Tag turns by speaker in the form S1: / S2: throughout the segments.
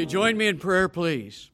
S1: you join me in prayer, please?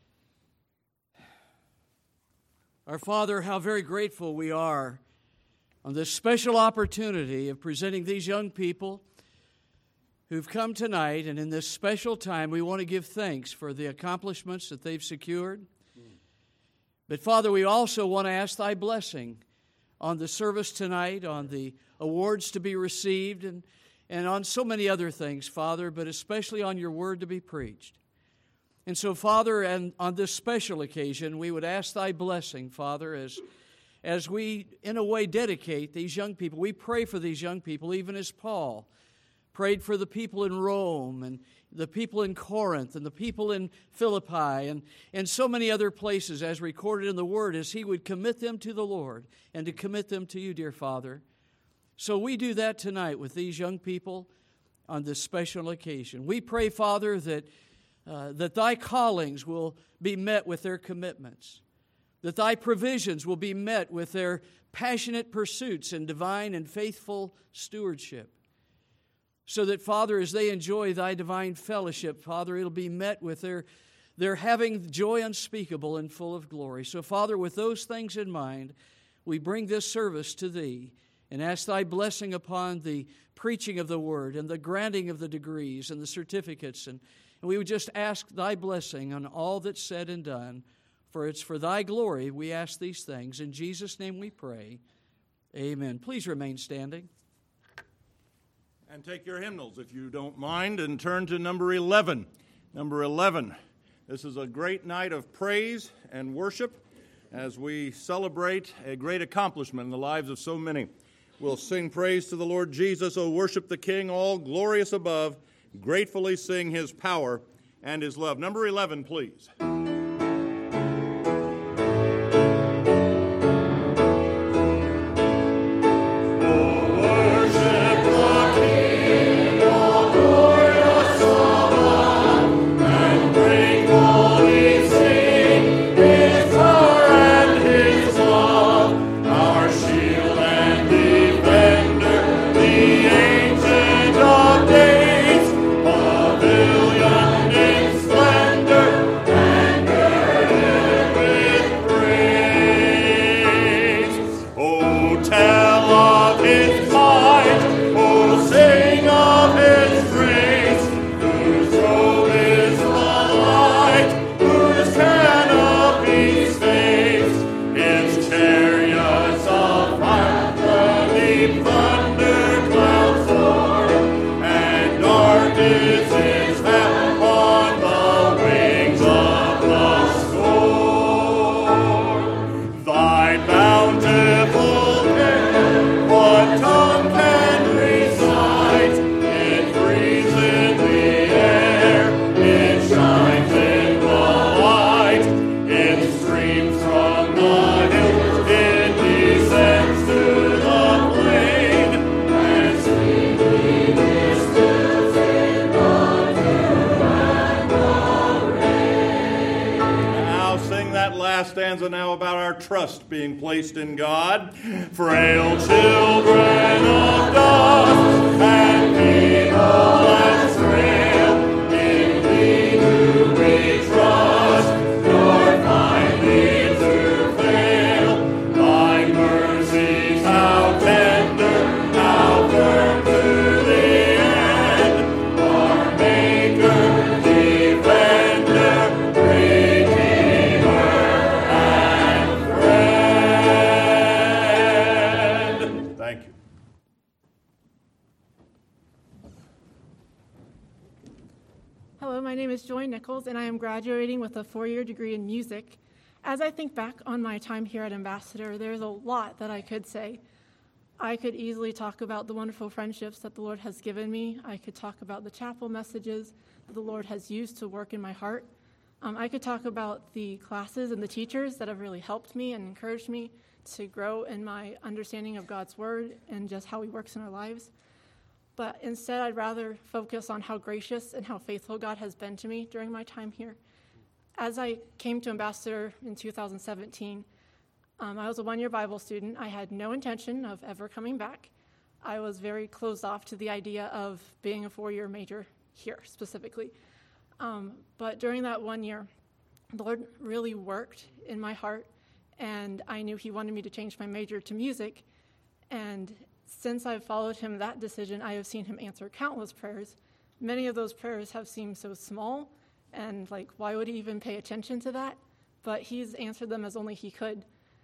S1: Our Father, how very grateful we are on this special opportunity of presenting these young people who've come tonight, and in this special time we want to give thanks for the accomplishments that they've secured. But Father, we also want to ask Thy blessing on the service tonight, on the awards to be received, and on so many other things, Father, but especially on Your Word to be preached. And so, Father, and on this special occasion, we would ask Thy blessing, Father, as we, in a way, dedicate these young people. We pray for these young people, even as Paul prayed for the people in Rome and the people in Corinth and the people in Philippi and so many other places, as recorded in the Word, as he would commit them to the Lord and to commit them to You, dear Father. So we do that tonight with these young people on this special occasion. We pray, Father, that Thy callings will be met with their commitments, that Thy provisions will be met with their passionate pursuits in divine and faithful stewardship, so that, Father, as they enjoy Thy divine fellowship, Father, it'll be met with their having joy unspeakable and full of glory. So, Father, with those things in mind, we bring this service to Thee and ask Thy blessing upon the preaching of the Word and the granting of the degrees and the certificates. And we would just ask Thy blessing on all that's said and done, for it's for Thy glory we ask these things. In Jesus' name we pray. Amen. Please remain standing.
S2: And take your hymnals, if you don't mind, and turn to number 11. Number 11. This is a great night of praise and worship as we celebrate a great accomplishment in the lives of so many. We'll sing praise to the Lord Jesus. O worship the King, all glorious above. Gratefully sing His power and His love. Number 11, please. Now about our trust being placed in God. Frail children of dust and feeble and frail, in Thee do we trust, nor find Thee to fail. Thy mercies how tender, how firm to the end, our Maker, Defender,
S3: My name is Joy Nichols, and I am graduating with a 4-year degree in music. As I think back on my time here at Ambassador, there's a lot that I could say. I could easily talk about the wonderful friendships that the Lord has given me. I could talk about the chapel messages that the Lord has used to work in my heart. I could talk about the classes and the teachers that have really helped me and encouraged me to grow in my understanding of God's Word and just how He works in our lives. But instead, I'd rather focus on how gracious and how faithful God has been to me during my time here. As I came to Ambassador in 2017, I was a 1-year Bible student. I had no intention of ever coming back. I was very closed off to the idea of being a 4-year major here specifically. But during that 1 year, the Lord really worked in my heart, and I knew he wanted me to change my major to music. And since I've followed him that decision, I have seen him answer countless prayers. Many of those prayers have seemed so small, and like, why would he even pay attention to that? But he's answered them as only he could.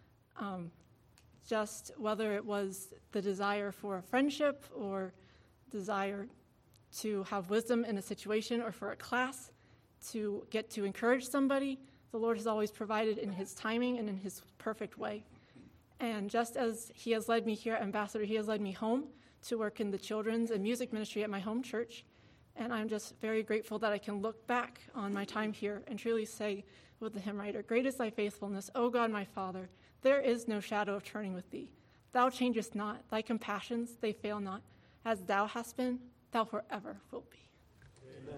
S3: Just whether it was the desire for a friendship or desire to have wisdom in a situation or for a class, to get to encourage somebody, the Lord has always provided in his timing and in his perfect way. And just as he has led me here at Ambassador, he has led me home to work in the children's and music ministry at my home church. And I'm just very grateful that I can look back on my time here and truly say with the hymn writer, "Great is thy faithfulness, O God my Father, there is no shadow of turning with thee. Thou changest not, thy compassions, they fail not. As thou hast been, thou forever wilt be."
S4: Amen.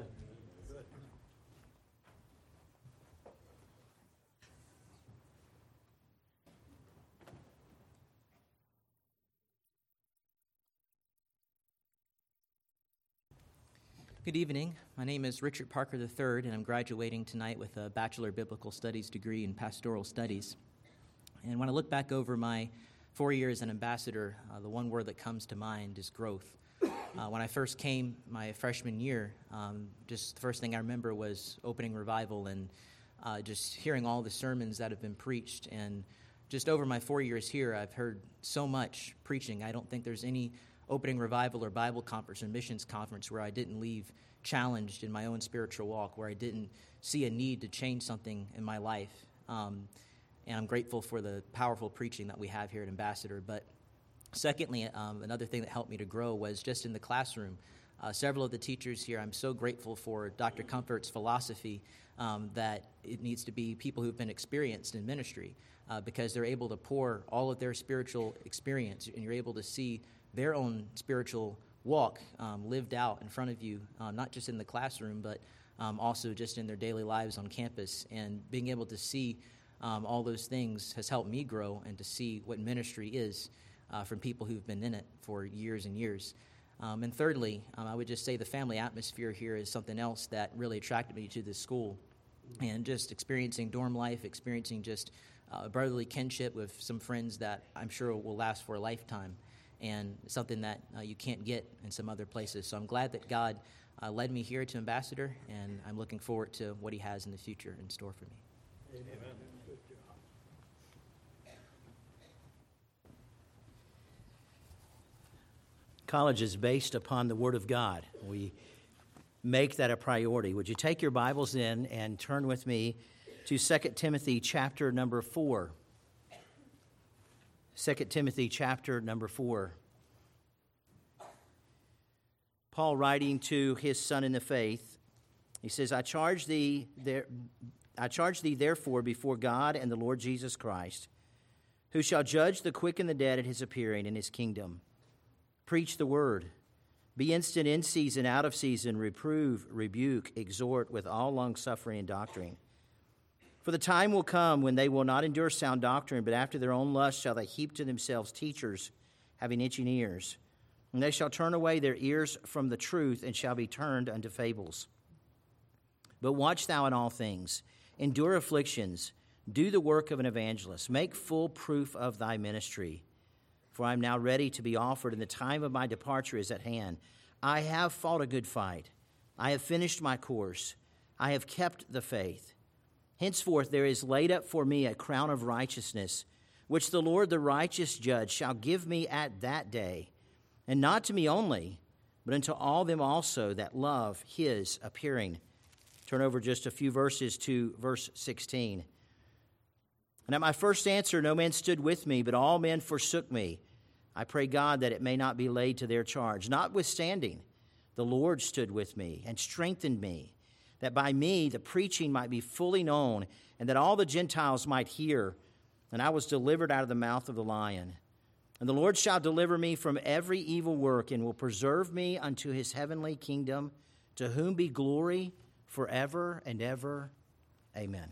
S5: Good evening. My name is Richard Parker III, and I'm graduating tonight with a Bachelor of Biblical Studies degree in Pastoral Studies. And when I look back over my 4 years as an ambassador, the one word that comes to mind is growth. When I first came my freshman year, just the first thing I remember was opening revival and just hearing all the sermons that have been preached. And just over my 4 years here, I've heard so much preaching. I don't think there's any opening revival or Bible conference or missions conference where I didn't leave challenged in my own spiritual walk, where I didn't see a need to change something in my life. And I'm grateful for the powerful preaching that we have here at Ambassador. But secondly, another thing that helped me to grow was just in the classroom. Several of the teachers here, I'm so grateful for Dr. Comfort's philosophy that it needs to be people who've been experienced in ministry because they're able to pour all of their spiritual experience, and you're able to see their own spiritual walk lived out in front of you, not just in the classroom, but also just in their daily lives on campus. And being able to see all those things has helped me grow and to see what ministry is from people who've been in it for years and years. And thirdly, I would just say the family atmosphere here is something else that really attracted me to this school. And just experiencing dorm life, experiencing just brotherly kinship with some friends that I'm sure will last for a lifetime, and something that you can't get in some other places. So I'm glad that God led me here to Ambassador, and I'm looking forward to what he has in the future in store for me.
S4: Amen. College is based upon the Word of God. We make that a priority. Would you take your Bibles in and turn with me to 2 Timothy chapter number 4. 2 Timothy chapter number 4. Paul writing to his son in the faith, he says, I charge thee therefore before God and the Lord Jesus Christ, who shall judge the quick and the dead at his appearing in his kingdom. Preach the word. Be instant in season, out of season, reprove, rebuke, exhort with all longsuffering and doctrine. For the time will come when they will not endure sound doctrine, but after their own lust shall they heap to themselves teachers having itching ears. And they shall turn away their ears from the truth and shall be turned unto fables. But watch thou in all things, endure afflictions, do the work of an evangelist, make full proof of thy ministry. For I am now ready to be offered, and the time of my departure is at hand. I have fought a good fight. I have finished my course. I have kept the faith. Henceforth there is laid up for me a crown of righteousness, which the Lord, the righteous judge, shall give me at that day, and not to me only, but unto all them also that love his appearing. Turn over just a few verses to verse 16. And at my first answer no man stood with me, but all men forsook me. I pray God that it may not be laid to their charge. Notwithstanding, the Lord stood with me and strengthened me, that by me the preaching might be fully known, and that all the Gentiles might hear. And I was delivered out of the mouth of the lion. And the Lord shall deliver me from every evil work, and will preserve me unto his heavenly kingdom, to whom be glory forever and ever. Amen.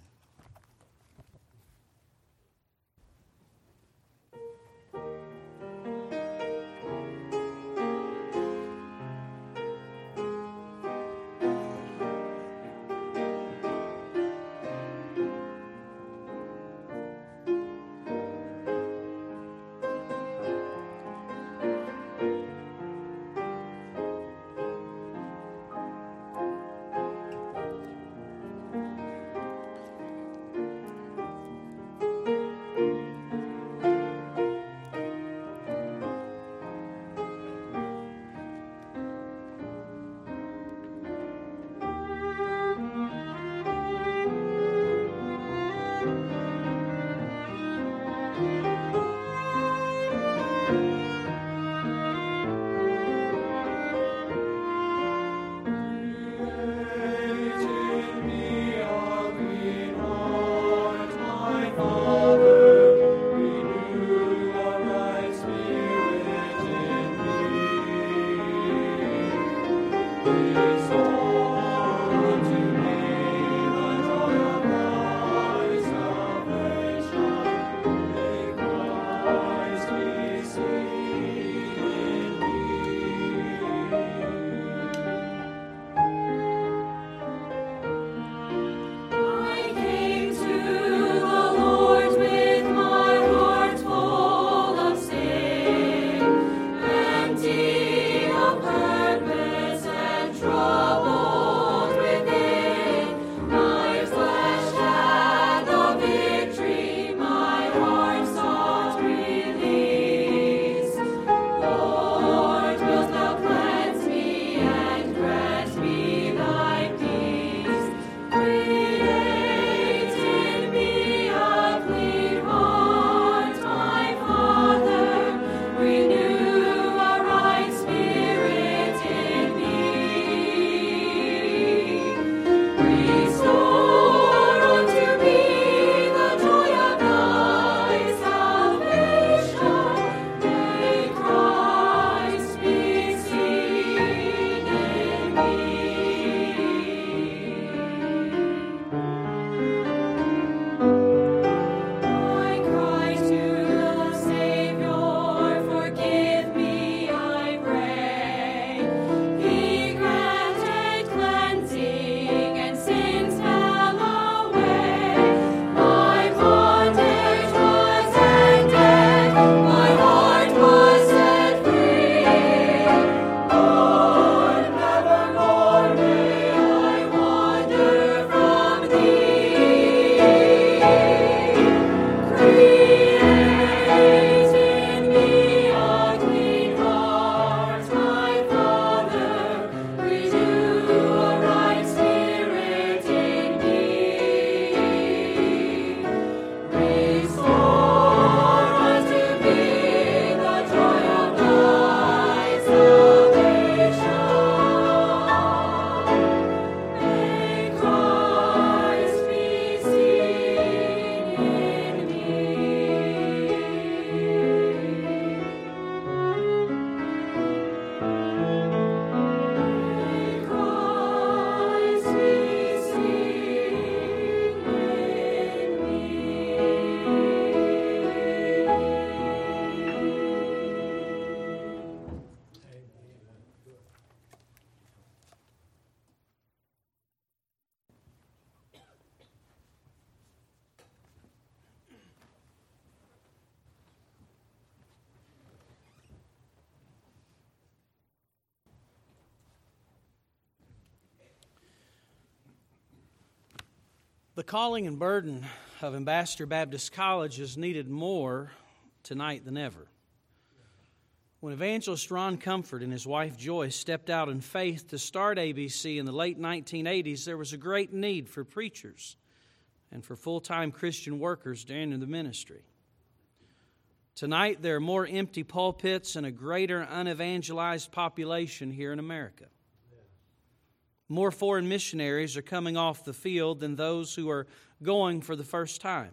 S6: The calling and burden of Ambassador Baptist College is needed more tonight than ever. When evangelist Ron Comfort and his wife Joyce stepped out in faith to start ABC in the late 1980s, there was a great need for preachers and for full-time Christian workers to enter the ministry. Tonight, there are more empty pulpits and a greater unevangelized population here in America. More foreign missionaries are coming off the field than those who are going for the first time.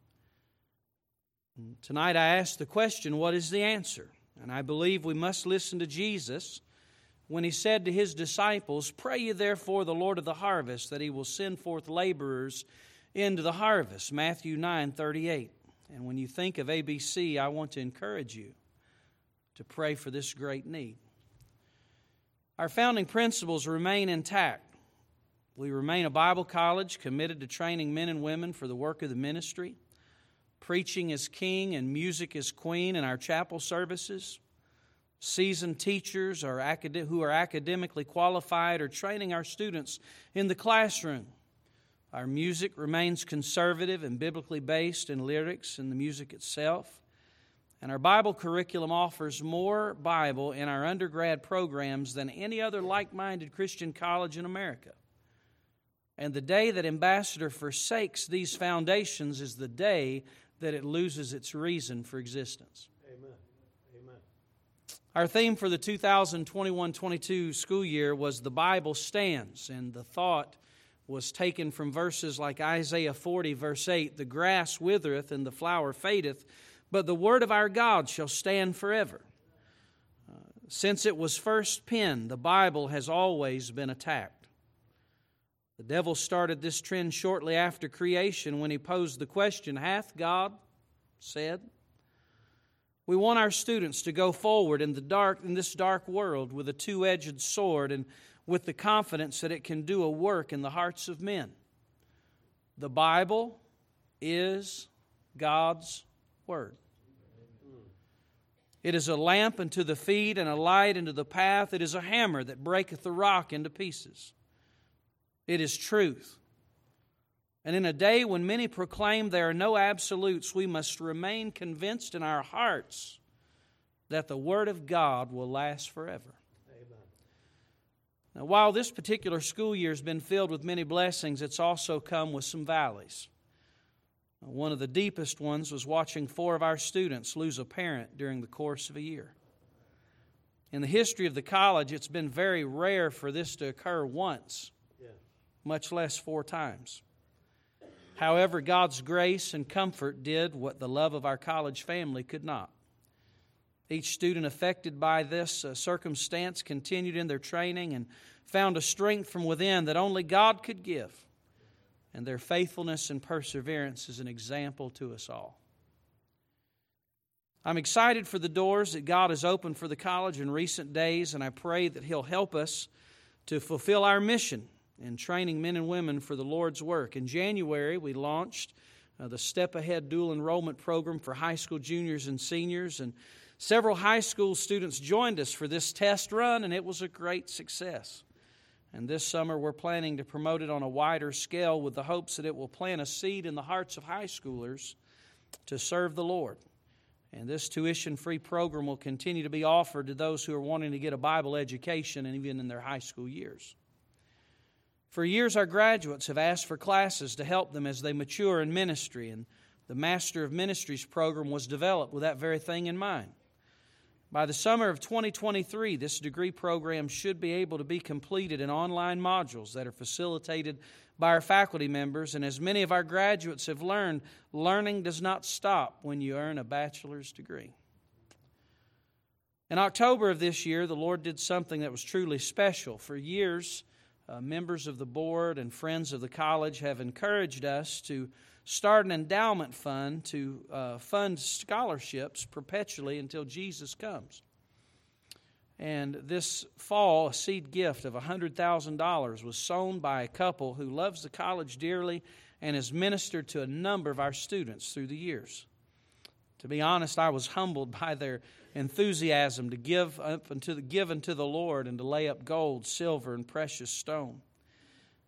S6: Tonight I ask the question, what is the answer? And I believe we must listen to Jesus when He said to His disciples, "Pray ye therefore the Lord of the harvest, that He will send forth laborers into the harvest." Matthew 9:38. And when you think of ABC, I want to encourage you to pray for this great need. Our founding principles remain intact. We remain a Bible college committed to training men and women for the work of the ministry. Preaching is king and music is queen in our chapel services. Seasoned teachers who are academically qualified are training our students in the classroom. Our music remains conservative and biblically based in lyrics and the music itself. And our Bible curriculum offers more Bible in our undergrad programs than any other like-minded Christian college in America. And the day that Ambassador forsakes these foundations is the day that it loses its reason for existence.
S7: Amen. Amen.
S6: Our theme for the 2021-22 school year was "The Bible Stands," and the thought was taken from verses like Isaiah 40, verse 8, "The grass withereth and the flower fadeth, but the word of our God shall stand forever." Since it was first penned, the Bible has always been attacked. The devil started this trend shortly after creation when he posed the question, "Hath God said?" We want our students to go forward in this dark world with a two-edged sword and with the confidence that it can do a work in the hearts of men. The Bible is God's Word. It is a lamp unto the feet and a light unto the path. It is a hammer that breaketh the rock into pieces. It is truth. And in a day when many proclaim there are no absolutes, we must remain convinced in our hearts that the Word of God will last forever.
S7: Amen.
S6: Now, while this particular school year has been filled with many blessings, it's also come with some valleys. One of the deepest ones was watching 4 of our students lose a parent during the course of a year. In the history of the college, it's been very rare for this to occur once, much less 4 times. However, God's grace and comfort did what the love of our college family could not. Each student affected by this circumstance continued in their training and found a strength from within that only God could give. And their faithfulness and perseverance is an example to us all. I'm excited for the doors that God has opened for the college in recent days, and I pray that He'll help us to fulfill our mission in training men and women for the Lord's work. In January, we launched the Step Ahead Dual Enrollment Program for high school juniors and seniors, and several high school students joined us for this test run, and it was a great success. And this summer, we're planning to promote it on a wider scale with the hopes that it will plant a seed in the hearts of high schoolers to serve the Lord. And this tuition-free program will continue to be offered to those who are wanting to get a Bible education and even in their high school years. For years, our graduates have asked for classes to help them as they mature in ministry, and the Master of Ministries program was developed with that very thing in mind. By the summer of 2023, this degree program should be able to be completed in online modules that are facilitated by our faculty members. And as many of our graduates have learned, learning does not stop when you earn a bachelor's degree. In October of this year, the Lord did something that was truly special. For years, members of the board and friends of the college have encouraged us to start an endowment fund to fund scholarships perpetually until Jesus comes. And this fall, a seed gift of $100,000 was sown by a couple who loves the college dearly and has ministered to a number of our students through the years. To be honest, I was humbled by their enthusiasm to give unto the Lord and to lay up gold, silver, and precious stone.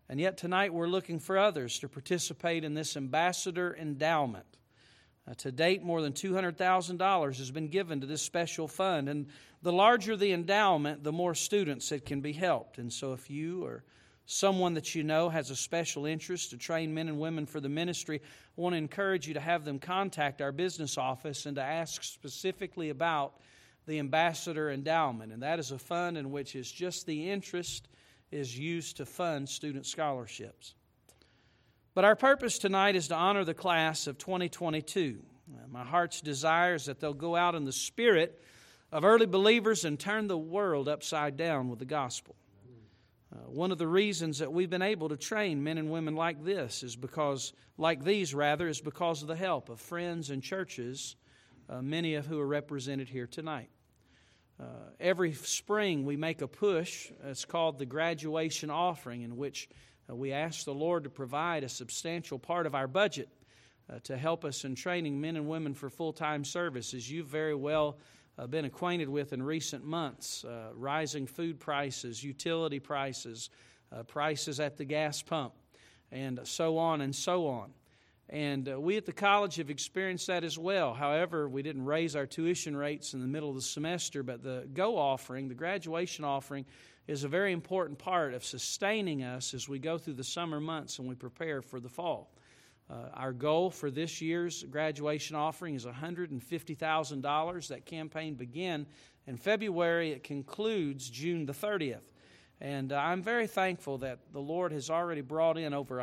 S6: And yet tonight we're looking for others to participate in this ambassador endowment. To date, more than $200,000 has been given to this special fund. And the larger the endowment, the more students that can be helped. And so if you or someone that you know has a special interest to train men and women for the ministry, I want to encourage you to have them contact our business office and to ask specifically about the Ambassador Endowment. And that is a fund in which is just the interest is used to fund student scholarships. But our purpose tonight is to honor the class of 2022. My heart's desire is that they'll go out in the spirit of early believers and turn the world upside down with the gospel. One of the reasons that we've been able to train men and women like these is because of the help of friends and churches, many of who are represented here tonight. Every spring we make a push. It's called the graduation offering, in which we ask the Lord to provide a substantial part of our budget to help us in training men and women for full-time service. As you've very well been acquainted with in recent months, rising food prices, utility prices, prices at the gas pump, and so on and so on. And we at the college have experienced that as well. However, we didn't raise our tuition rates in the middle of the semester, but the GO offering, the graduation offering, is a very important part of sustaining us as we go through the summer months and we prepare for the fall. Our goal for this year's graduation offering is $150,000. That campaign began in February. It concludes June the 30th. And I'm very thankful that the Lord has already brought in over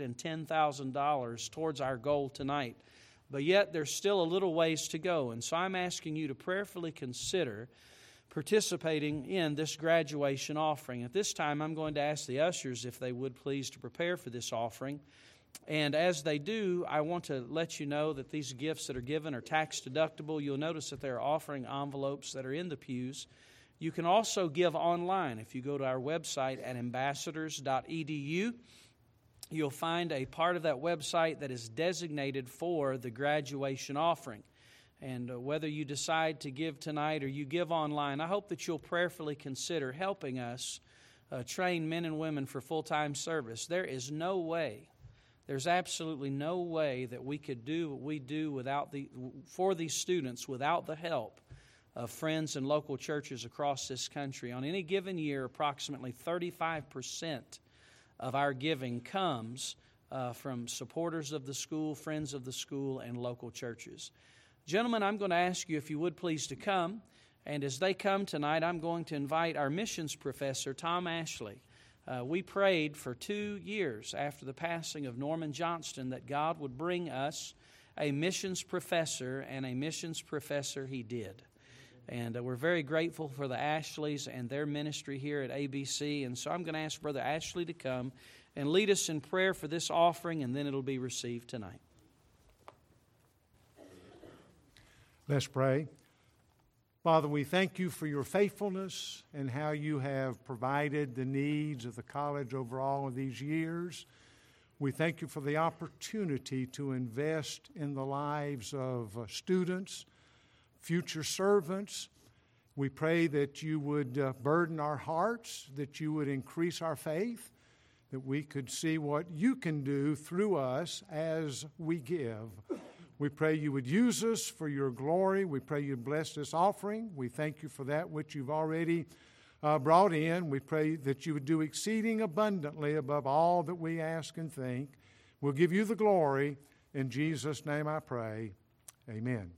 S6: $110,000 towards our goal tonight. But yet there's still a little ways to go. And so I'm asking you to prayerfully consider participating in this graduation offering. At this time, I'm going to ask the ushers if they would please to prepare for this offering. And as they do, I want to let you know that these gifts that are given are tax deductible. You'll notice that there are offering envelopes that are in the pews. You can also give online. If you go to our website at ambassadors.edu, you'll find a part of that website that is designated for the graduation offering. And whether you decide to give tonight or you give online, I hope that you'll prayerfully consider helping us train men and women for full-time service. There's absolutely no way that we could do what we do for these students without the help of friends and local churches across this country. On any given year, approximately 35% of our giving comes from supporters of the school, friends of the school, and local churches. Gentlemen, I'm going to ask you if you would please to come. And as they come tonight, I'm going to invite our missions professor, Tom Ashley. We prayed for 2 years after the passing of Norman Johnston that God would bring us a missions professor, and a missions professor he did. And we're very grateful for the Ashleys and their ministry here at ABC. And so I'm going to ask Brother Ashley to come and lead us in prayer for this offering, and then it'll be received tonight.
S7: Let's pray. Father, we thank you for your faithfulness and how you have provided the needs of the college over all of these years. We thank you for the opportunity to invest in the lives of students, future servants. We pray that you would burden our hearts, that you would increase our faith, that we could see what you can do through us as we give. We pray you would use us for your glory. We pray you'd bless this offering. We thank you for that which you've already brought in. We pray that you would do exceeding abundantly above all that we ask and think. We'll give you the glory. In Jesus' name I pray. Amen.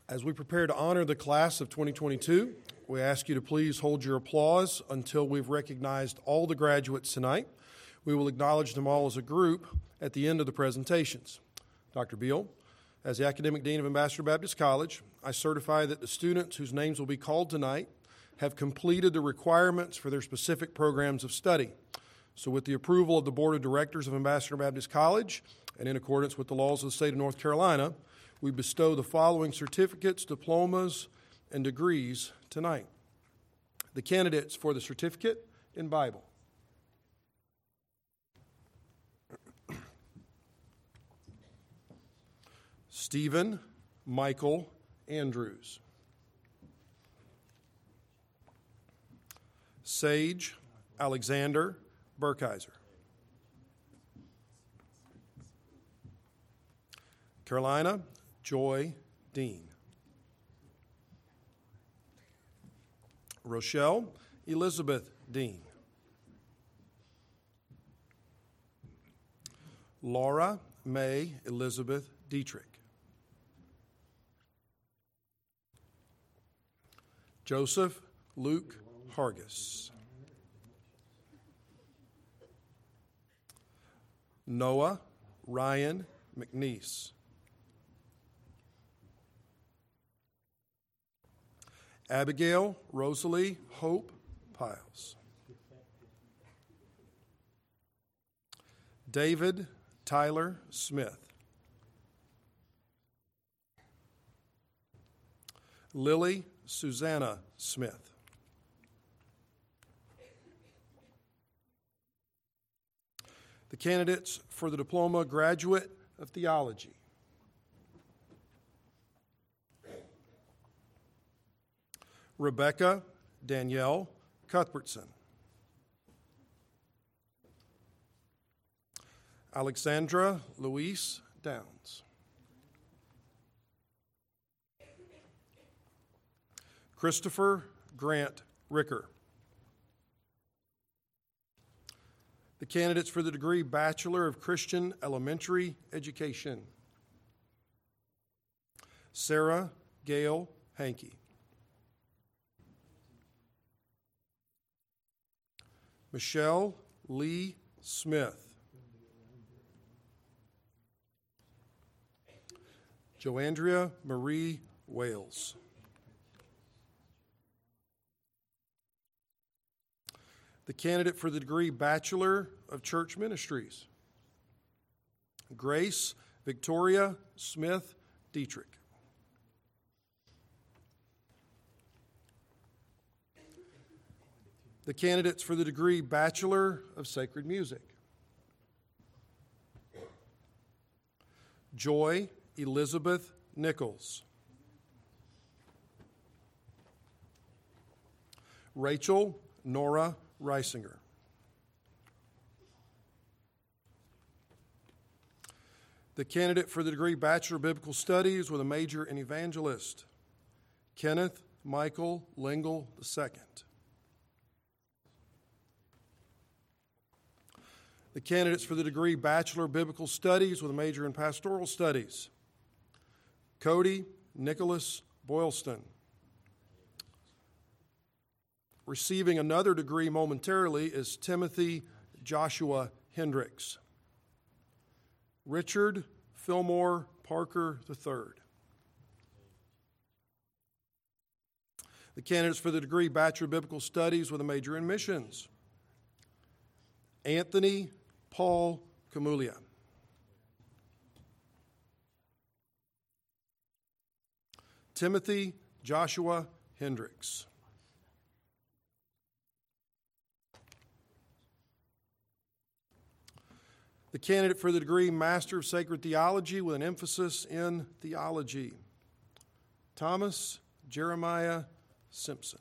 S8: As we prepare to honor the class of 2022, we ask you to please hold your applause until we've recognized all the graduates tonight. We will acknowledge them all as a group at the end of the presentations. Dr. Beal, as the Academic Dean of Ambassador Baptist College, I certify that the students whose names will be called tonight have completed the requirements for their specific programs of study. So with the approval of the Board of Directors of Ambassador Baptist College, and in accordance with the laws of the state of North Carolina, we bestow the following certificates, diplomas, and degrees tonight. The candidates for the certificate in Bible. Stephen Michael Andrews. Sage Alexander Burkheiser. Carolina Joy Dean. Rochelle Elizabeth Dean. Laura May Elizabeth Dietrich. Joseph Luke Hargis. Noah Ryan McNeese. Abigail Rosalie Hope Piles. David Tyler Smith. Lily Susanna Smith. The candidates for the Diploma Graduate of Theology. Rebecca Danielle Cuthbertson. Alexandra Louise Downs. Christopher Grant Ricker. The candidates for the degree Bachelor of Christian Elementary Education. Sarah Gail Hankey. Michelle Lee Smith. Joandria Marie Wales. The candidate for the degree Bachelor of Church Ministries. Grace Victoria Smith Dietrich. The candidates for the degree Bachelor of Sacred Music. Joy Elizabeth Nichols. Rachel Nora Reisinger. The candidate for the degree Bachelor of Biblical Studies with a major in Evangelist. Kenneth Michael Lingle II. The candidates for the degree Bachelor of Biblical Studies with a major in Pastoral Studies. Cody Nicholas Boylston. Receiving another degree momentarily is Timothy Joshua Hendricks. Richard Fillmore Parker III. The candidates for the degree Bachelor of Biblical Studies with a major in Missions. Anthony Paul Camulia. Timothy Joshua Hendricks. The candidate for the degree Master of Sacred Theology with an emphasis in theology. Thomas Jeremiah Simpson.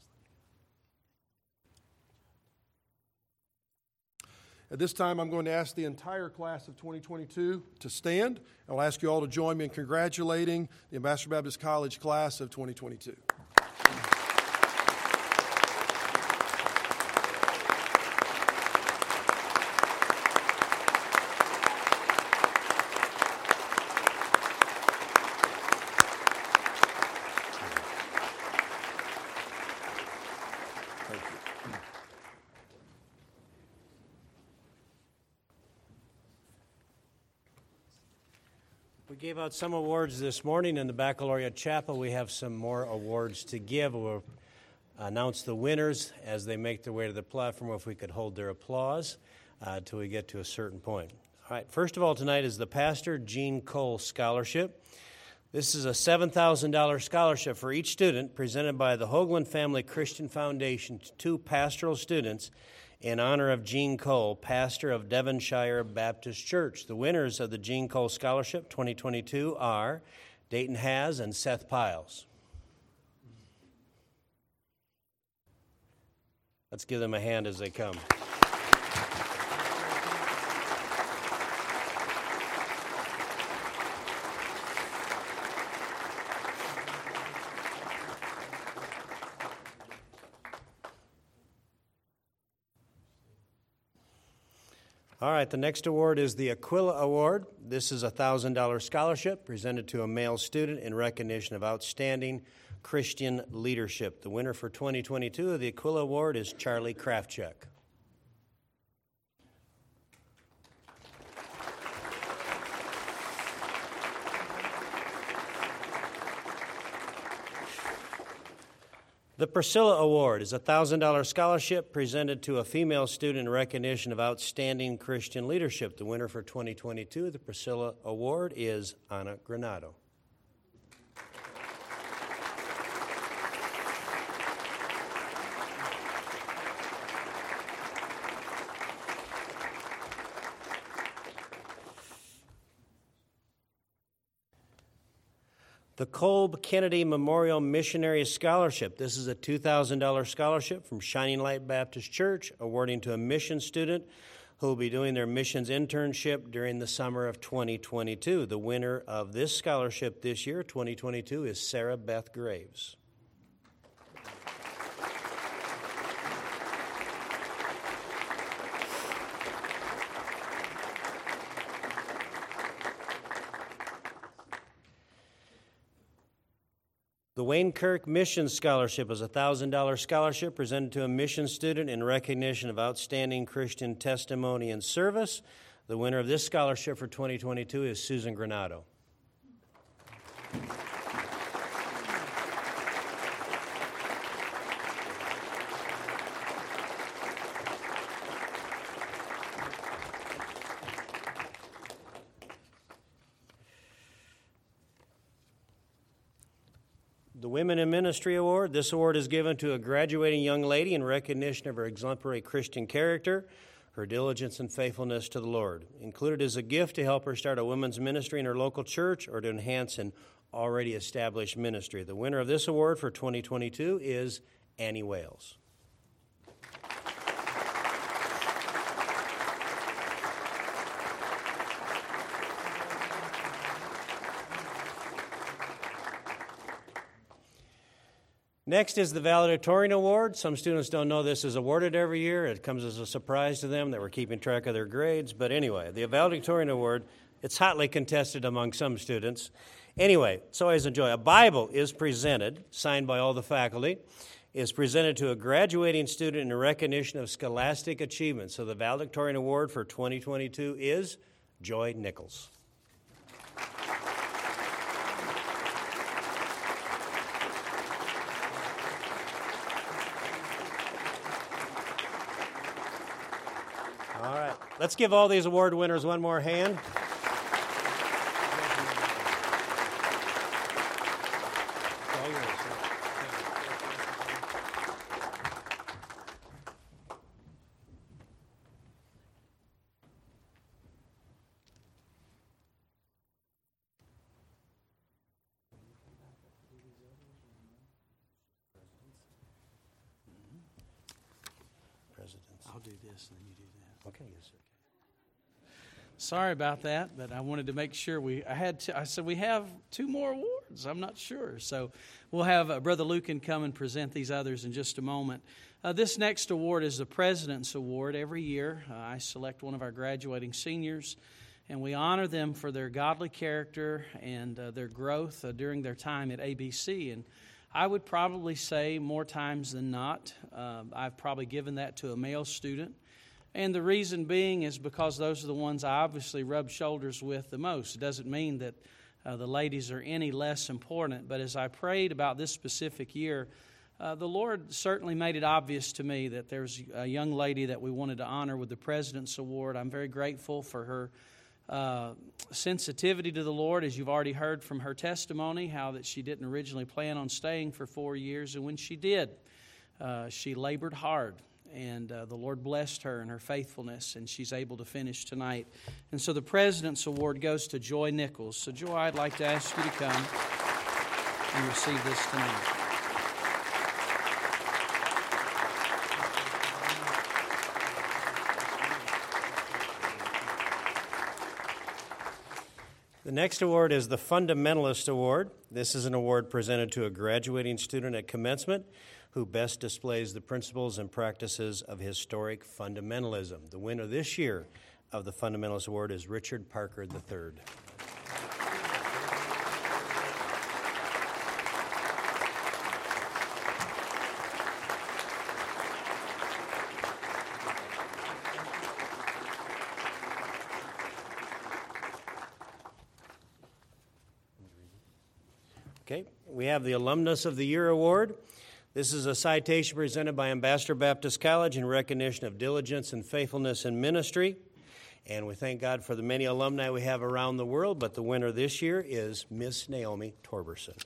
S8: At this time, I'm going to ask the entire class of 2022 to stand. I'll ask you all to join me in congratulating the Ambassador Baptist College class of 2022.
S9: We gave out some awards this morning in the Baccalaureate Chapel. We have some more awards to give. We'll announce the winners as they make their way to the platform, if we could hold their applause till we get to a certain point. All right, first of all tonight is the Pastor Gene Cole Scholarship. This is a $7,000 scholarship for each student presented by the Hoagland Family Christian Foundation to 2 pastoral students in honor of Gene Cole, pastor of Devonshire Baptist Church. The winners of the Gene Cole Scholarship 2022 are Dayton Has and Seth Piles. Let's give them a hand as they come. All right, the next award is the Aquila Award. This is a $1,000 scholarship presented to a male student in recognition of outstanding Christian leadership. The winner for 2022 of the Aquila Award is Charlie Krafchuk. The Priscilla Award is a $1,000 scholarship presented to a female student in recognition of outstanding Christian leadership. The winner for 2022 of the Priscilla Award is Ana Granado. The Kolb Kennedy Memorial Missionary Scholarship. This is a $2,000 scholarship from Shining Light Baptist Church, awarding to a mission student who will be doing their missions internship during the summer of 2022. The winner of this scholarship this year, 2022, is Sarah Beth Graves. The Wayne Kirk Mission Scholarship is a $1,000 scholarship presented to a mission student in recognition of outstanding Christian testimony and service. The winner of this scholarship for 2022 is Susan Granado. The Women in Ministry Award. This award is given to a graduating young lady in recognition of her exemplary Christian character, her diligence and faithfulness to the Lord. Included is a gift to help her start a women's ministry in her local church or to enhance an already established ministry. The winner of this award for 2022 is Annie Wales. Next is the Valedictorian Award. Some students don't know this is awarded every year. It comes as a surprise to them that we're keeping track of their grades. But anyway, the Valedictorian Award, it's hotly contested among some students. Anyway, so always enjoy. A Bible is presented, signed by all the faculty, is presented to a graduating student in recognition of scholastic achievement. So the Valedictorian Award for 2022 is Joy Nichols. All right, let's give all these award winners one more hand.
S6: I'll do this and then you do that.
S9: Okay, yes, sir.
S6: Sorry about that, but I wanted to make sure I said we have 2 more awards. I'm not sure. So we'll have Brother Lucan come and present these others in just a moment. This next award is the President's Award. Every year I select one of our graduating seniors, and we honor them for their godly character and their growth during their time at ABC. And I would probably say more times than not, I've probably given that to a male student. And the reason being is because those are the ones I obviously rub shoulders with the most. It doesn't mean that the ladies are any less important. But as I prayed about this specific year, the Lord certainly made it obvious to me that there's a young lady that we wanted to honor with the President's Award. I'm very grateful for her sensitivity to the Lord, as you've already heard from her testimony, how that she didn't originally plan on staying for 4 years, and when she did, she labored hard, and the Lord blessed her in her faithfulness, and she's able to finish tonight. And so the President's Award goes to Joy Nichols. So Joy, I'd like to ask you to come and receive this tonight.
S9: The next award is the Fundamentalist Award. This is an award presented to a graduating student at commencement who best displays the principles and practices of historic fundamentalism. The winner this year of the Fundamentalist Award is Richard Parker III. Okay, we have the Alumnus of the Year Award. This is a citation presented by Ambassador Baptist College in recognition of diligence and faithfulness in ministry. And we thank God for the many alumni we have around the world, but the winner this year is Miss Naomi Torberson.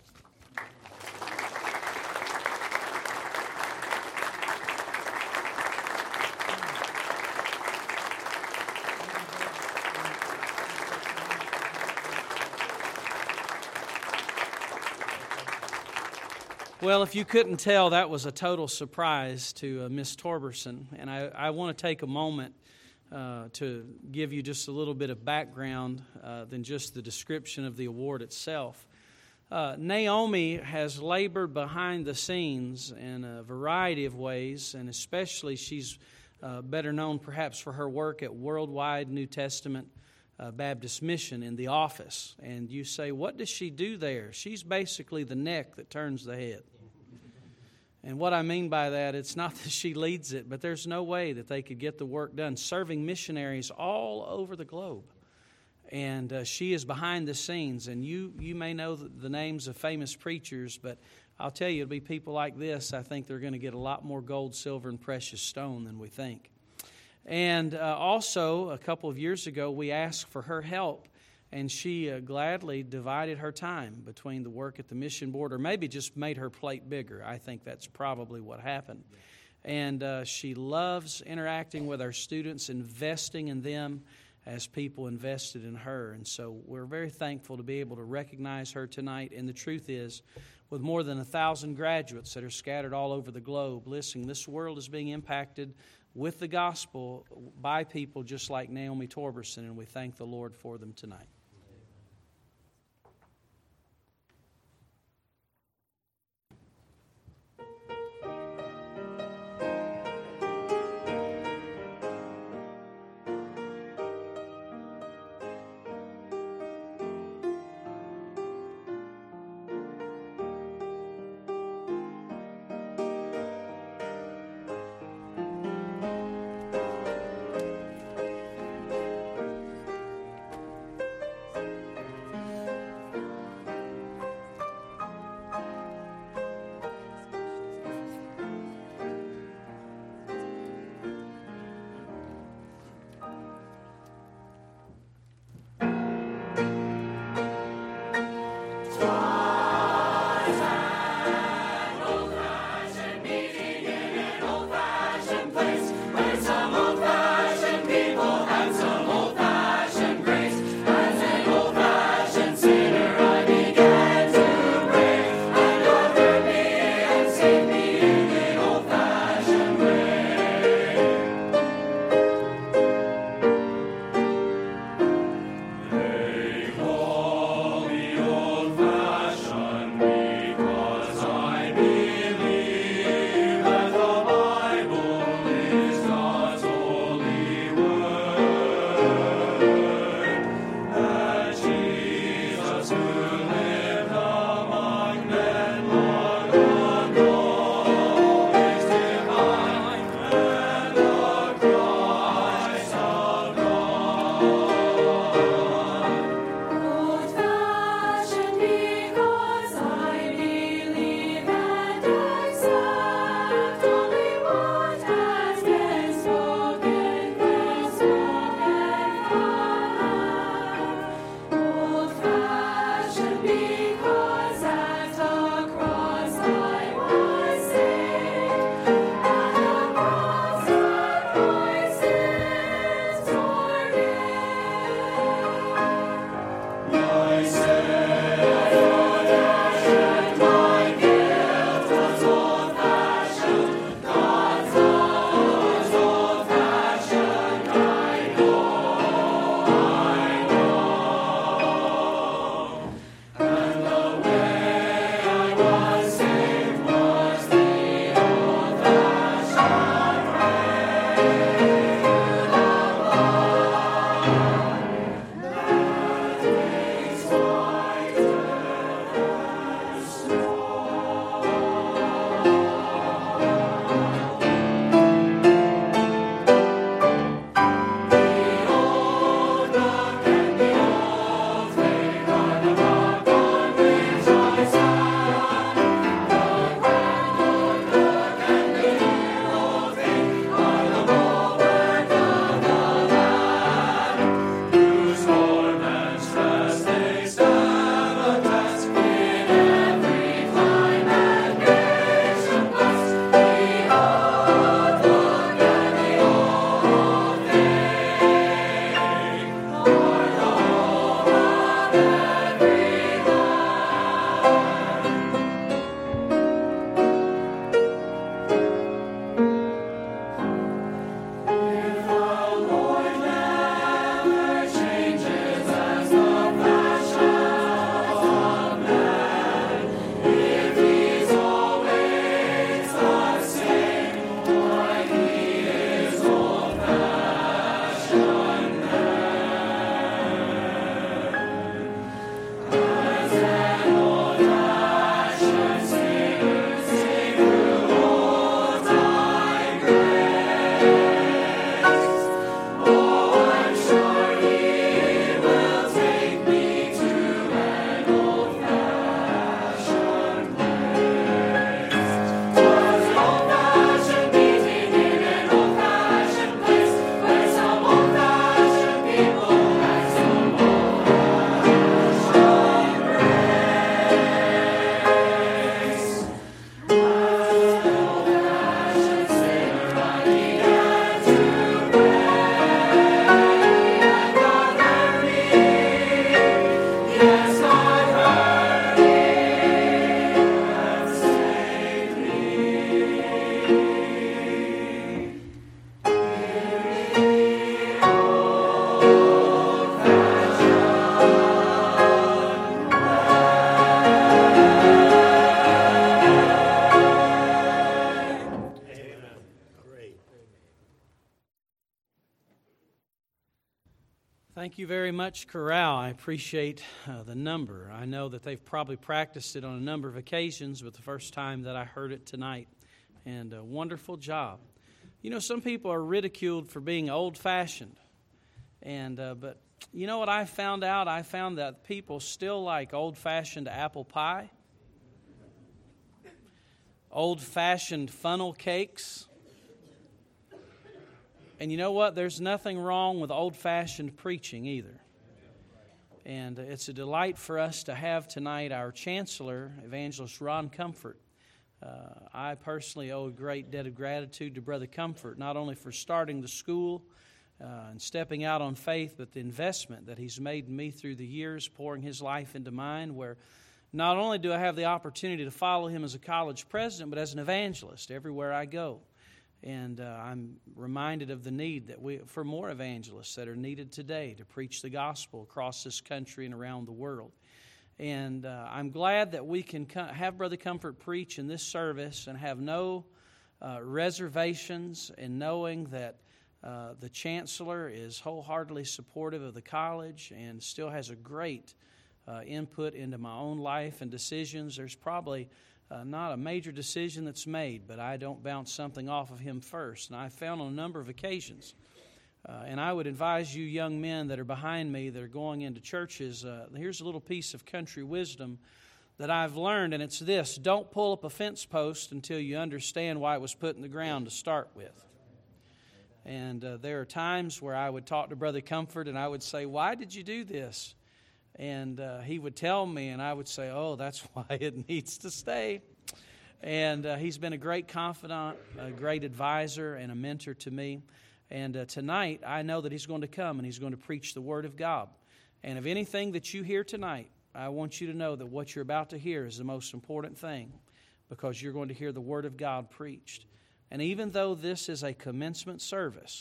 S6: Well, if you couldn't tell, that was a total surprise to Miss Torberson. And I want to take a moment to give you just a little bit of background than just the description of the award itself. Naomi has labored behind the scenes in a variety of ways, and especially she's better known perhaps for her work at Worldwide New Testament Baptist Mission in the office. And you say, what does she do there? She's basically the neck that turns the head. And what I mean by that, it's not that she leads it, but there's no way that they could get the work done, serving missionaries all over the globe. And she is behind the scenes. And you may know the names of famous preachers, but I'll tell you, it'll be people like this, I think they're going to get a lot more gold, silver, and precious stone than we think. And also, a couple of years ago, we asked for her help, and she gladly divided her time between the work at the mission board, or maybe just made her plate bigger. I think that's probably what happened. And she loves interacting with our students, investing in them as people invested in her. And so we're very thankful to be able to recognize her tonight. And the truth is, with more than 1,000 graduates that are scattered all over the globe, listen, this world is being impacted with the gospel by people just like Naomi Torberson, and we thank the Lord for them tonight. Thank you very much, Corral. I appreciate the number. I know that they've probably practiced it on a number of occasions, but the first time that I heard it tonight. And a wonderful job. You know, some people are ridiculed for being old-fashioned. But you know what I found out? I found that people still like old-fashioned apple pie, old-fashioned funnel cakes. And you know what? There's nothing wrong with old-fashioned preaching either. And it's a delight for us to have tonight our Chancellor, Evangelist Ron Comfort. I personally owe a great debt of gratitude to Brother Comfort, not only for starting the school and stepping out on faith, but the investment that he's made in me through the years, pouring his life into mine, where not only do I have the opportunity to follow him as a college president, but as an evangelist everywhere I go. And I'm reminded of the need for more evangelists that are needed today to preach the gospel across this country and around the world. And I'm glad that we can have Brother Comfort preach in this service and have no reservations in knowing that the Chancellor is wholeheartedly supportive of the college and still has a great input into my own life and decisions. There's probably not a major decision that's made, but I don't bounce something off of him first. And I found on a number of occasions, and I would advise you young men that are behind me that are going into churches, here's a little piece of country wisdom that I've learned, and it's this: don't pull up a fence post until you understand why it was put in the ground to start with. And there are times where I would talk to Brother Comfort and I would say, "Why did you do this?" And he would tell me, and I would say, "Oh, that's why it needs to stay." And he's been a great confidant, a great advisor, and a mentor to me. And tonight, I know that he's going to come and he's going to preach the Word of God. And of anything that you hear tonight, I want you to know that what you're about to hear is the most important thing, because you're going to hear the Word of God preached. And even though this is a commencement service,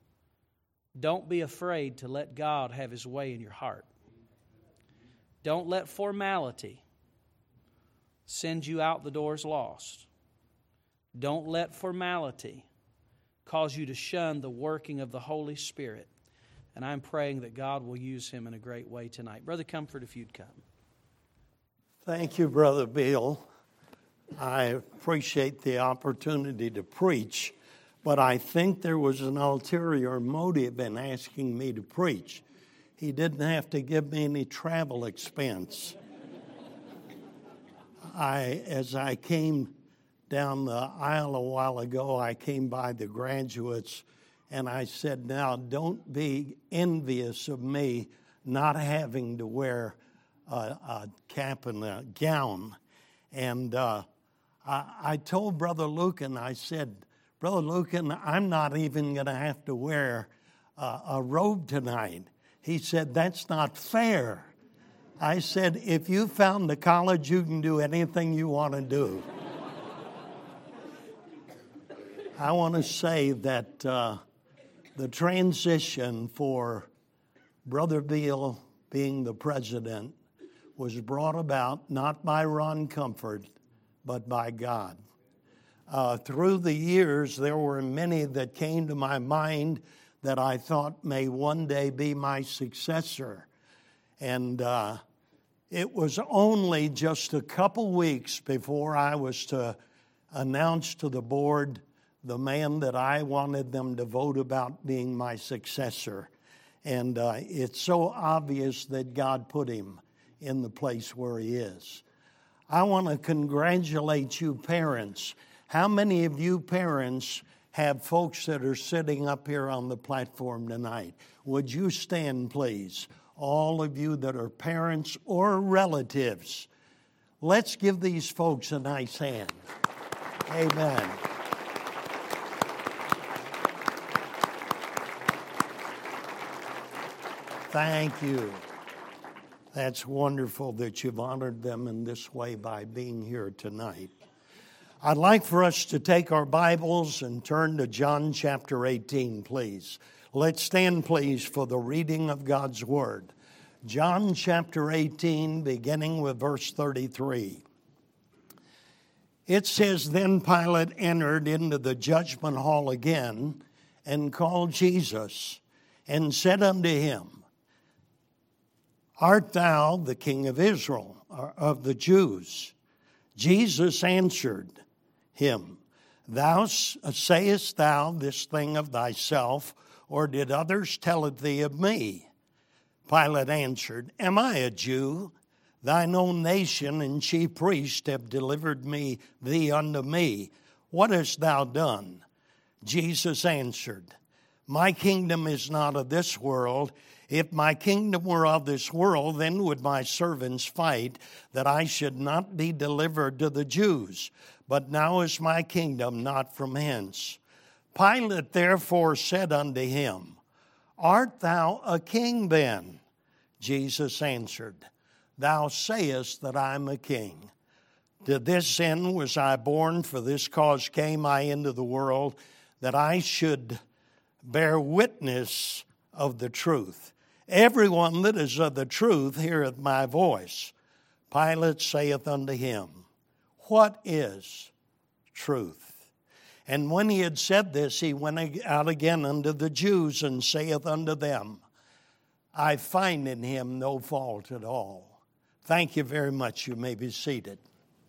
S6: don't be afraid to let God have His way in your heart. Don't let formality send you out the doors lost. Don't let formality cause you to shun the working of the Holy Spirit. And I'm praying that God will use him in a great way tonight. Brother Comfort, if you'd come.
S10: Thank you, Brother Bill. I appreciate the opportunity to preach, but I think there was an ulterior motive in asking me to preach. He didn't have to give me any travel expense. As I came down the aisle a while ago, I came by the graduates, and I said, "Now, don't be envious of me not having to wear a cap and a gown." And I told Brother Lucan, I said, "Brother Lucan, I'm not even going to have to wear a robe tonight." He said, "That's not fair." I said, "If you found the college, you can do anything you want to do." I want to say that the transition for Brother Beal being the president was brought about not by Ron Comfort, but by God. Through the years, there were many that came to my mind that I thought may one day be my successor. And it was only just a couple weeks before I was to announce to the board the man that I wanted them to vote about being my successor. And it's so obvious that God put him in the place where he is. I want to congratulate you parents. How many of you parents have folks that are sitting up here on the platform tonight? Would you stand, please? All of you that are parents or relatives. Let's give these folks a nice hand. Amen. Thank you. That's wonderful that you've honored them in this way by being here tonight. I'd like for us to take our Bibles and turn to John chapter 18, please. Let's stand, please, for the reading of God's Word. John chapter 18, beginning with verse 33. It says, "Then Pilate entered into the judgment hall again and called Jesus and said unto him, Art thou the King of Israel, or of the Jews? Jesus answered him, sayest thou this thing of thyself, or did others tell it thee of me? Pilate answered, Am I a Jew? Thine own nation and chief priests have delivered thee unto me. What hast thou done? Jesus answered, My kingdom is not of this world. If my kingdom were of this world, then would my servants fight, that I should not be delivered to the Jews. But now is my kingdom not from hence. Pilate therefore said unto him, Art thou a king then? Jesus answered, Thou sayest that I am a king. To this end was I born, for this cause came I into the world, that I should bear witness of the truth. Everyone that is of the truth heareth my voice. Pilate saith unto him, What is truth? And when he had said this, he went out again unto the Jews, and saith unto them, I find in him no fault at all. Thank you very much. You may be seated.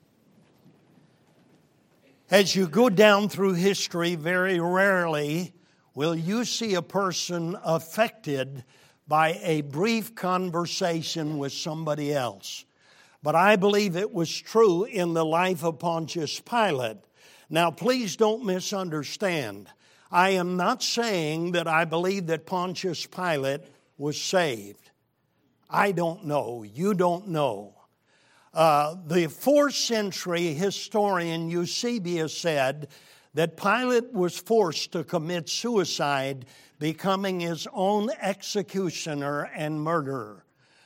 S10: As you go down through history, very rarely will you see a person affected by a brief conversation with somebody else. But I believe it was true in the life of Pontius Pilate. Now, please don't misunderstand. I am not saying that I believe that Pontius Pilate was saved. I don't know. You don't know. The 4th century historian Eusebius said that Pilate was forced to commit suicide, becoming his own executioner and murderer.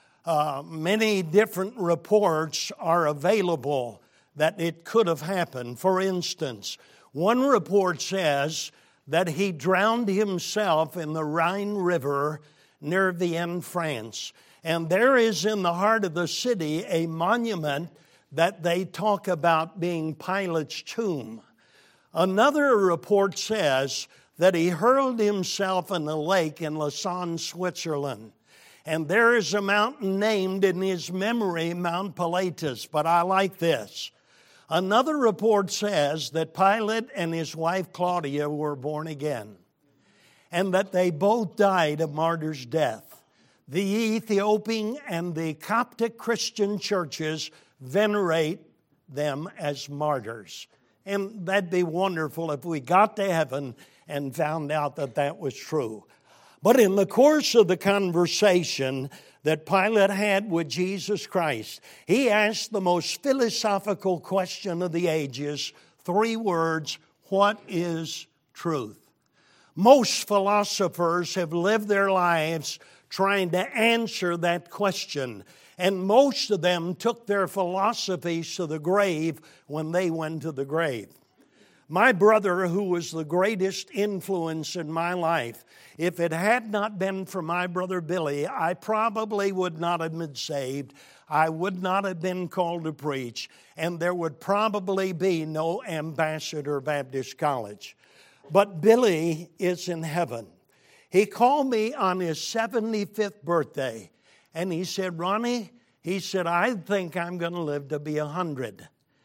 S10: Many different reports are available that it could have happened. For instance, one report says that he drowned himself in the Rhine River near Vienne, France. And there is in the heart of the city a monument that they talk about being Pilate's tomb. Another report says that he hurled himself in a lake in Lausanne, Switzerland. And there is a mountain named in his memory, Mount Pilatus. But I like this. Another report says that Pilate and his wife Claudia were born again, and that they both died a martyr's death. The Ethiopian and the Coptic Christian churches venerate them as martyrs. And that'd be wonderful if we got to heaven and found out that that was true. But in the course of the conversation that Pilate had with Jesus Christ, he asked the most philosophical question of the ages, 3 words, what is truth? Most philosophers have lived their lives trying to answer that question, and most of them took their philosophies to the grave when they went to the grave. My brother, who was the greatest influence in my life, if it had not been for my brother Billy, I probably would not have been saved. I would not have been called to preach, and there would probably be no Ambassador Baptist College. But Billy is in heaven. He called me on his 75th birthday, and he said, Ronnie, he said, I think I'm going to live to be 100.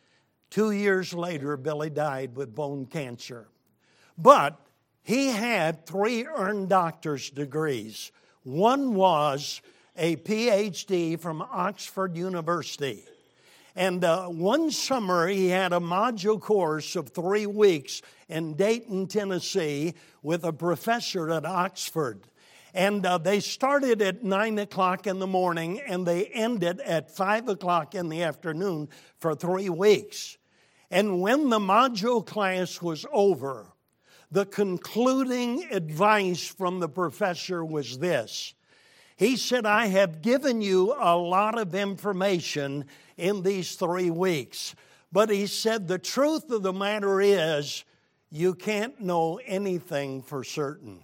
S10: 2 years later, Billy died with bone cancer. But he had 3 earned doctor's degrees. One was a PhD from Oxford University. And one summer, he had a module course of 3 weeks in Dayton, Tennessee, with a professor at Oxford. And they started at 9 o'clock in the morning, and they ended at 5 o'clock in the afternoon for 3 weeks. And when the module class was over, the concluding advice from the professor was this. He said, I have given you a lot of information in these 3 weeks. But he said, the truth of the matter is, you can't know anything for certain.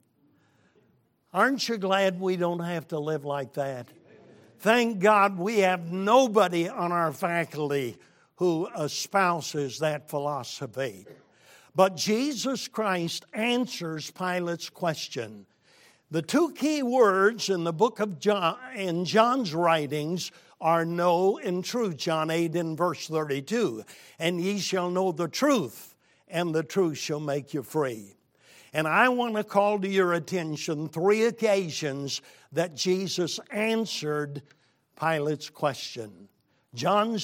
S10: Aren't you glad we don't have to live like that? Thank God we have nobody on our faculty who espouses that philosophy. But Jesus Christ answers Pilate's question. The two key words in the book of John, in John's writings, are know and truth. John 8 and verse 32. And ye shall know the truth, and the truth shall make you free. And I want to call to your attention 3 occasions that Jesus answered Pilate's question. John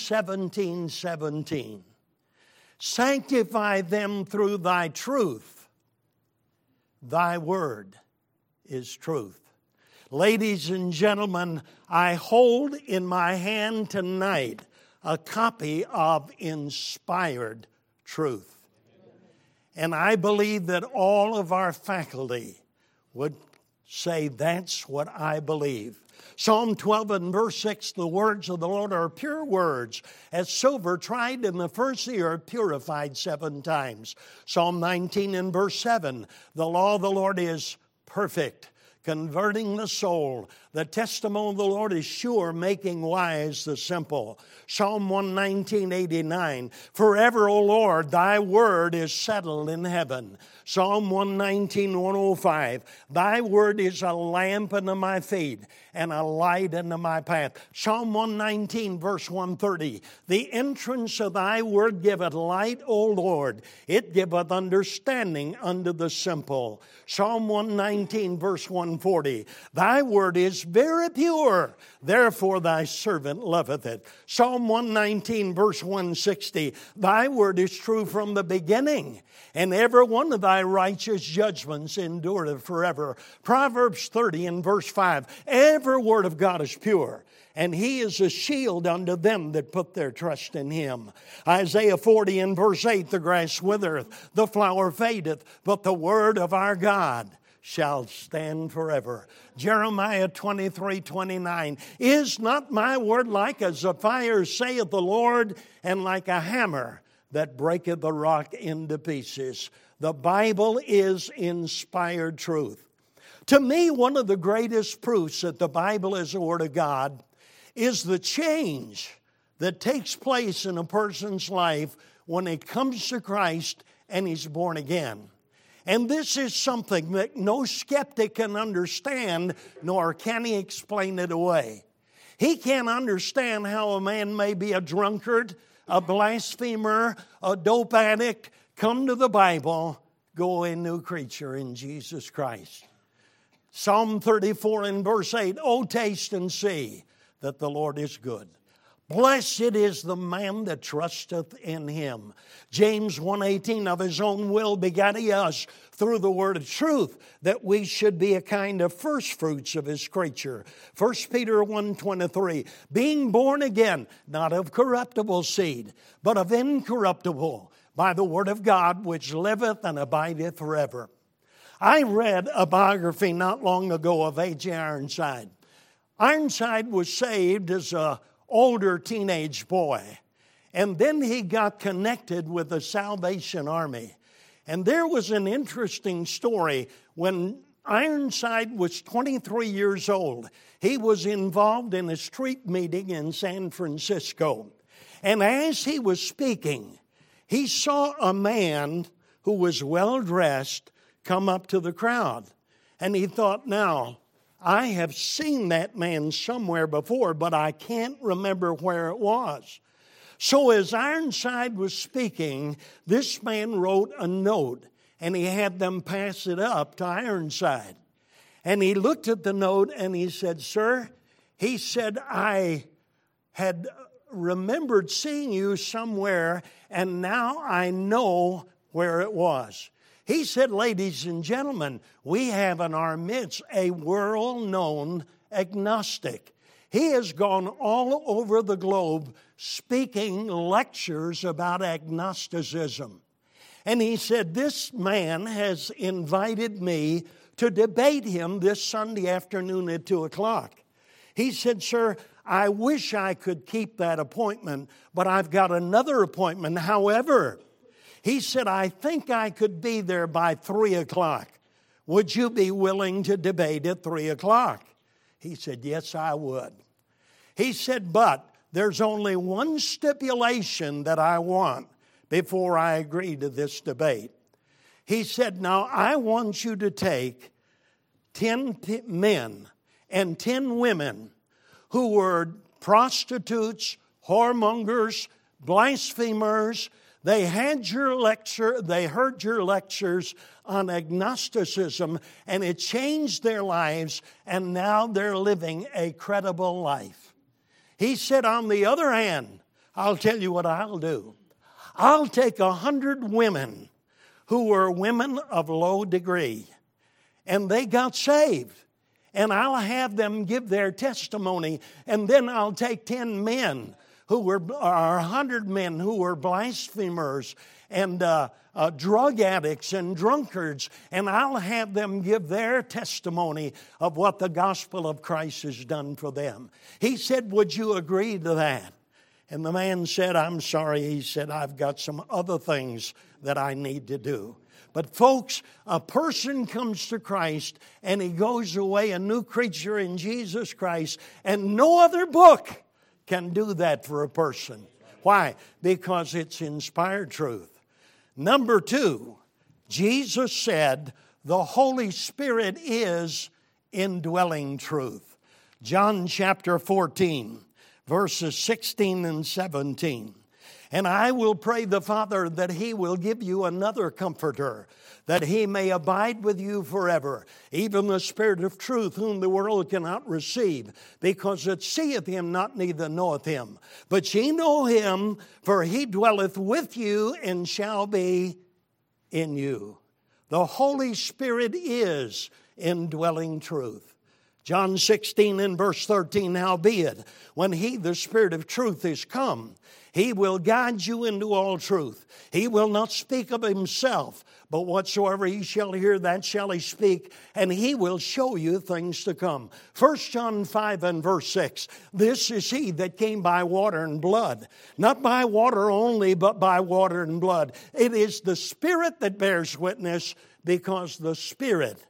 S10: 17:17. Sanctify them through thy truth. Thy word is truth. Ladies and gentlemen, I hold in my hand tonight a copy of inspired truth. And I believe that all of our faculty would say, that's what I believe. Psalm 12 and verse 6, the words of the Lord are pure words, as silver tried in the first year, purified 7 times. Psalm 19 and verse 7, the law of the Lord is perfect, converting the soul. The testimony of the Lord is sure, making wise the simple. Psalm 119:89, forever, O Lord, thy word is settled in heaven. Psalm 119:105, thy word is a lamp unto my feet and a light unto my path. Psalm 119 verse 130, the entrance of thy word giveth light, O Lord. It giveth understanding unto the simple. Psalm 119 verse 140, thy word is very pure, therefore thy servant loveth it. Psalm 119 verse 160, thy word is true from the beginning, and every one of thy righteous judgments endureth forever. Proverbs 30 and verse 5, every word of God is pure, and he is a shield unto them that put their trust in him. Isaiah 40 and verse 8, the grass withereth, the flower fadeth, but the word of our God shall stand forever. Jeremiah 23:29, is not my word like as a fire, saith the Lord, and like a hammer that breaketh the rock into pieces? The Bible is inspired truth. To me, one of the greatest proofs that the Bible is the Word of God is the change that takes place in a person's life when he comes to Christ and he's born again. And this is something that no skeptic can understand, nor can he explain it away. He can't understand how a man may be a drunkard, a blasphemer, a dope addict, come to the Bible, go a new creature in Jesus Christ. Psalm 34 and verse 8, O taste and see that the Lord is good. Blessed is the man that trusteth in him. James 1:18, of his own will begat he us through the word of truth, that we should be a kind of first fruits of his creature. 1 Peter 1:23, being born again, not of corruptible seed, but of incorruptible, by the word of God, which liveth and abideth forever. I read a biography not long ago of A.J. Ironside. Ironside was saved as an older teenage boy, and then he got connected with the Salvation Army. And there was an interesting story. When Ironside was 23 years old, he was involved in a street meeting in San Francisco. And as he was speaking, he saw a man who was well-dressed come up to the crowd. And he thought, now, I have seen that man somewhere before, but I can't remember where it was. So as Ironside was speaking, this man wrote a note, and he had them pass it up to Ironside. And he looked at the note and he said, sir, he said, I had remembered seeing you somewhere, and now I know where it was. He said, ladies and gentlemen, we have in our midst a world-known agnostic. He has gone all over the globe speaking lectures about agnosticism. And he said, this man has invited me to debate him this Sunday afternoon at 2 o'clock. He said, sir, I wish I could keep that appointment, but I've got another appointment. However, he said, I think I could be there by 3 o'clock. Would you be willing to debate at 3 o'clock? He said, yes, I would. He said, but there's only one stipulation that I want before I agree to this debate. He said, now I want you to take 10 men and 10 women who were prostitutes, whoremongers, blasphemers. They had your lecture, they heard your lectures on agnosticism, and it changed their lives, and now they're living a credible life. He said, on the other hand, I'll tell you what I'll do. I'll take 100 women who were women of low degree, and they got saved. And I'll have them give their testimony, and then I'll take 10 men who were, or 100 men who were blasphemers and drug addicts and drunkards, and I'll have them give their testimony of what the gospel of Christ has done for them. He said, would you agree to that? And the man said, I'm sorry. He said, I've got some other things that I need to do. But folks, a person comes to Christ and he goes away a new creature in Jesus Christ, and no other book can do that for a person. Why? Because it's inspired truth. Number 2, Jesus said the Holy Spirit is indwelling truth. John chapter 14, verses 16 and 17. And I will pray the Father that He will give you another Comforter, that He may abide with you forever, even the Spirit of truth, whom the world cannot receive, because it seeth Him not, neither knoweth Him. But ye know Him, for He dwelleth with you and shall be in you. The Holy Spirit is indwelling truth. John 16 and verse 13, howbeit, when He, the Spirit of truth, is come, He will guide you into all truth. He will not speak of Himself, but whatsoever He shall hear, that shall He speak, and He will show you things to come. 1 John 5 and verse 6, this is He that came by water and blood, not by water only, but by water and blood. It is the Spirit that bears witness, because the Spirit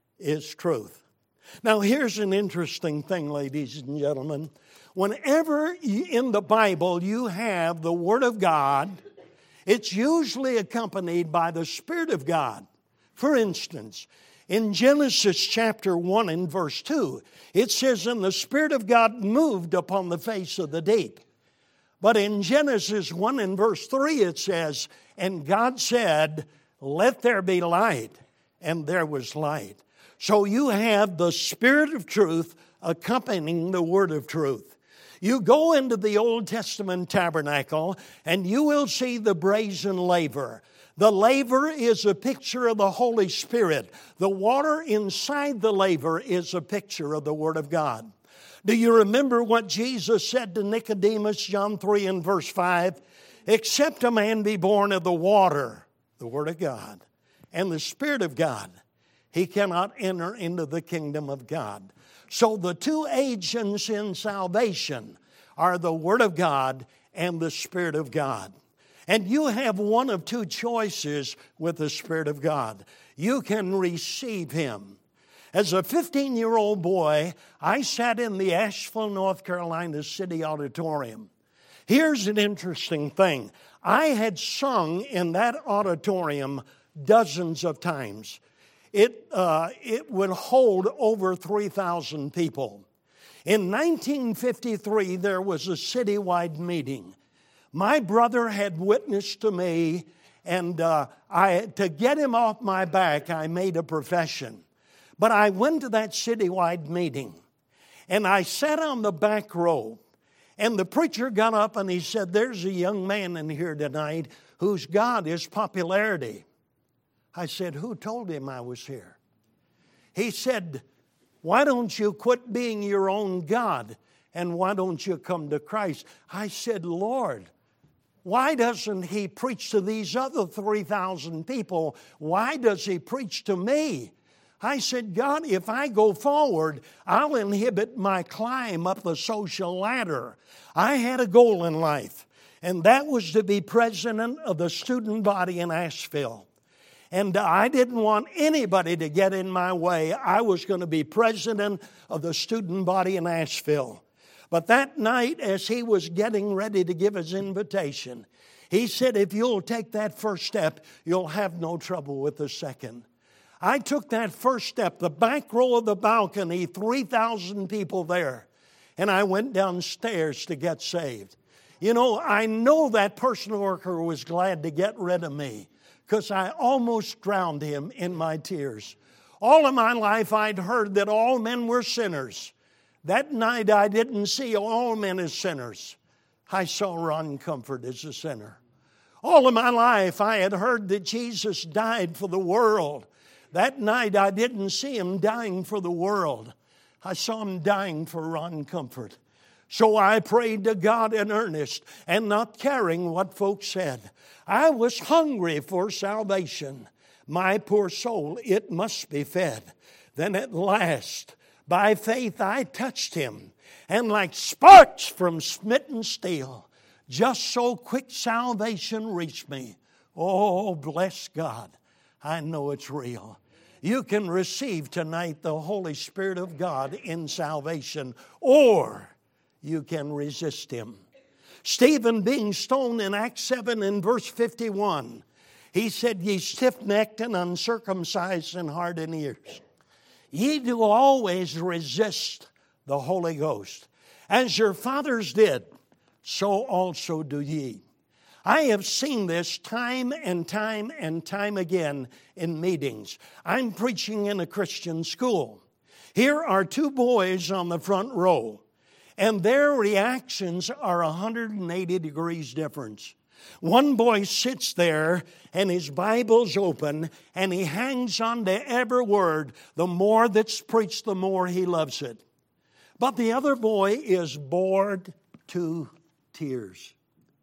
S10: is truth. Now, here's an interesting thing, ladies and gentlemen. Whenever in the Bible you have the Word of God, it's usually accompanied by the Spirit of God. For instance, in Genesis chapter 1 and verse 2, it says, and the Spirit of God moved upon the face of the deep. But in Genesis 1 and verse 3, it says, and God said, let there be light, and there was light. So you have the Spirit of truth accompanying the Word of truth. You go into the Old Testament tabernacle and you will see the brazen laver. The laver is a picture of the Holy Spirit. The water inside the laver is a picture of the Word of God. Do you remember what Jesus said to Nicodemus, John 3 and verse 5? Except a man be born of the water, the Word of God, and the Spirit of God, he cannot enter into the kingdom of God. So the two agents in salvation are the Word of God and the Spirit of God. And you have one of two choices with the Spirit of God. You can receive Him. As a 15-year-old boy, I sat in the Asheville, North Carolina City Auditorium. Here's an interesting thing. I had sung in that auditorium dozens of times. It would hold over 3,000 people. In 1953, there was a citywide meeting. My brother had witnessed to me, and to get him off my back, I made a profession. But I went to that citywide meeting, and I sat on the back row, and the preacher got up and he said, there's a young man in here tonight whose God is popularity. I said, who told him I was here? He said, why don't you quit being your own God, and why don't you come to Christ? I said, Lord, why doesn't He preach to these other 3,000 people? Why does He preach to me? I said, God, if I go forward, I'll inhibit my climb up the social ladder. I had a goal in life, and that was to be president of the student body in Asheville. And I didn't want anybody to get in my way. I was going to be president of the student body in Asheville. But that night, as he was getting ready to give his invitation, he said, if you'll take that first step, you'll have no trouble with the second. I took that first step, the back row of the balcony, 3,000 people there, and I went downstairs to get saved. You know, I know that person worker was glad to get rid of me because I almost drowned him in my tears. All of my life I'd heard that all men were sinners. That night I didn't see all men as sinners. I saw Ron Comfort as a sinner. All of my life I had heard that Jesus died for the world. That night I didn't see him dying for the world. I saw him dying for Ron Comfort. So I prayed to God in earnest and not caring what folks said. I was hungry for salvation. My poor soul, it must be fed. Then at last, by faith I touched him, and like sparks from smitten steel, just so quick salvation reached me. Oh, bless God, I know it's real. You can receive tonight the Holy Spirit of God in salvation, or you can resist him. Stephen being stoned in Acts 7 and verse 51, he said, "Ye stiff-necked and uncircumcised in heart and ears, ye do always resist the Holy Ghost. As your fathers did, so also do ye." I have seen this time and time and time again in meetings. I'm preaching in a Christian school. Here are two boys on the front row, and their reactions are 180 degrees difference. One boy sits there and his Bible's open and he hangs on to every word. The more that's preached, the more he loves it. But the other boy is bored to tears.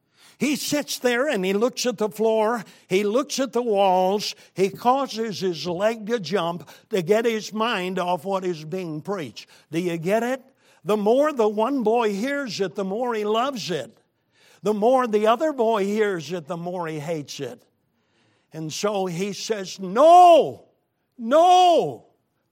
S10: He sits there and he looks at the floor, he looks at the walls, he causes his leg to jump to get his mind off what is being preached. Do you get it? The more the one boy hears it, the more he loves it. The more the other boy hears it, the more he hates it. And so he says, "No, no,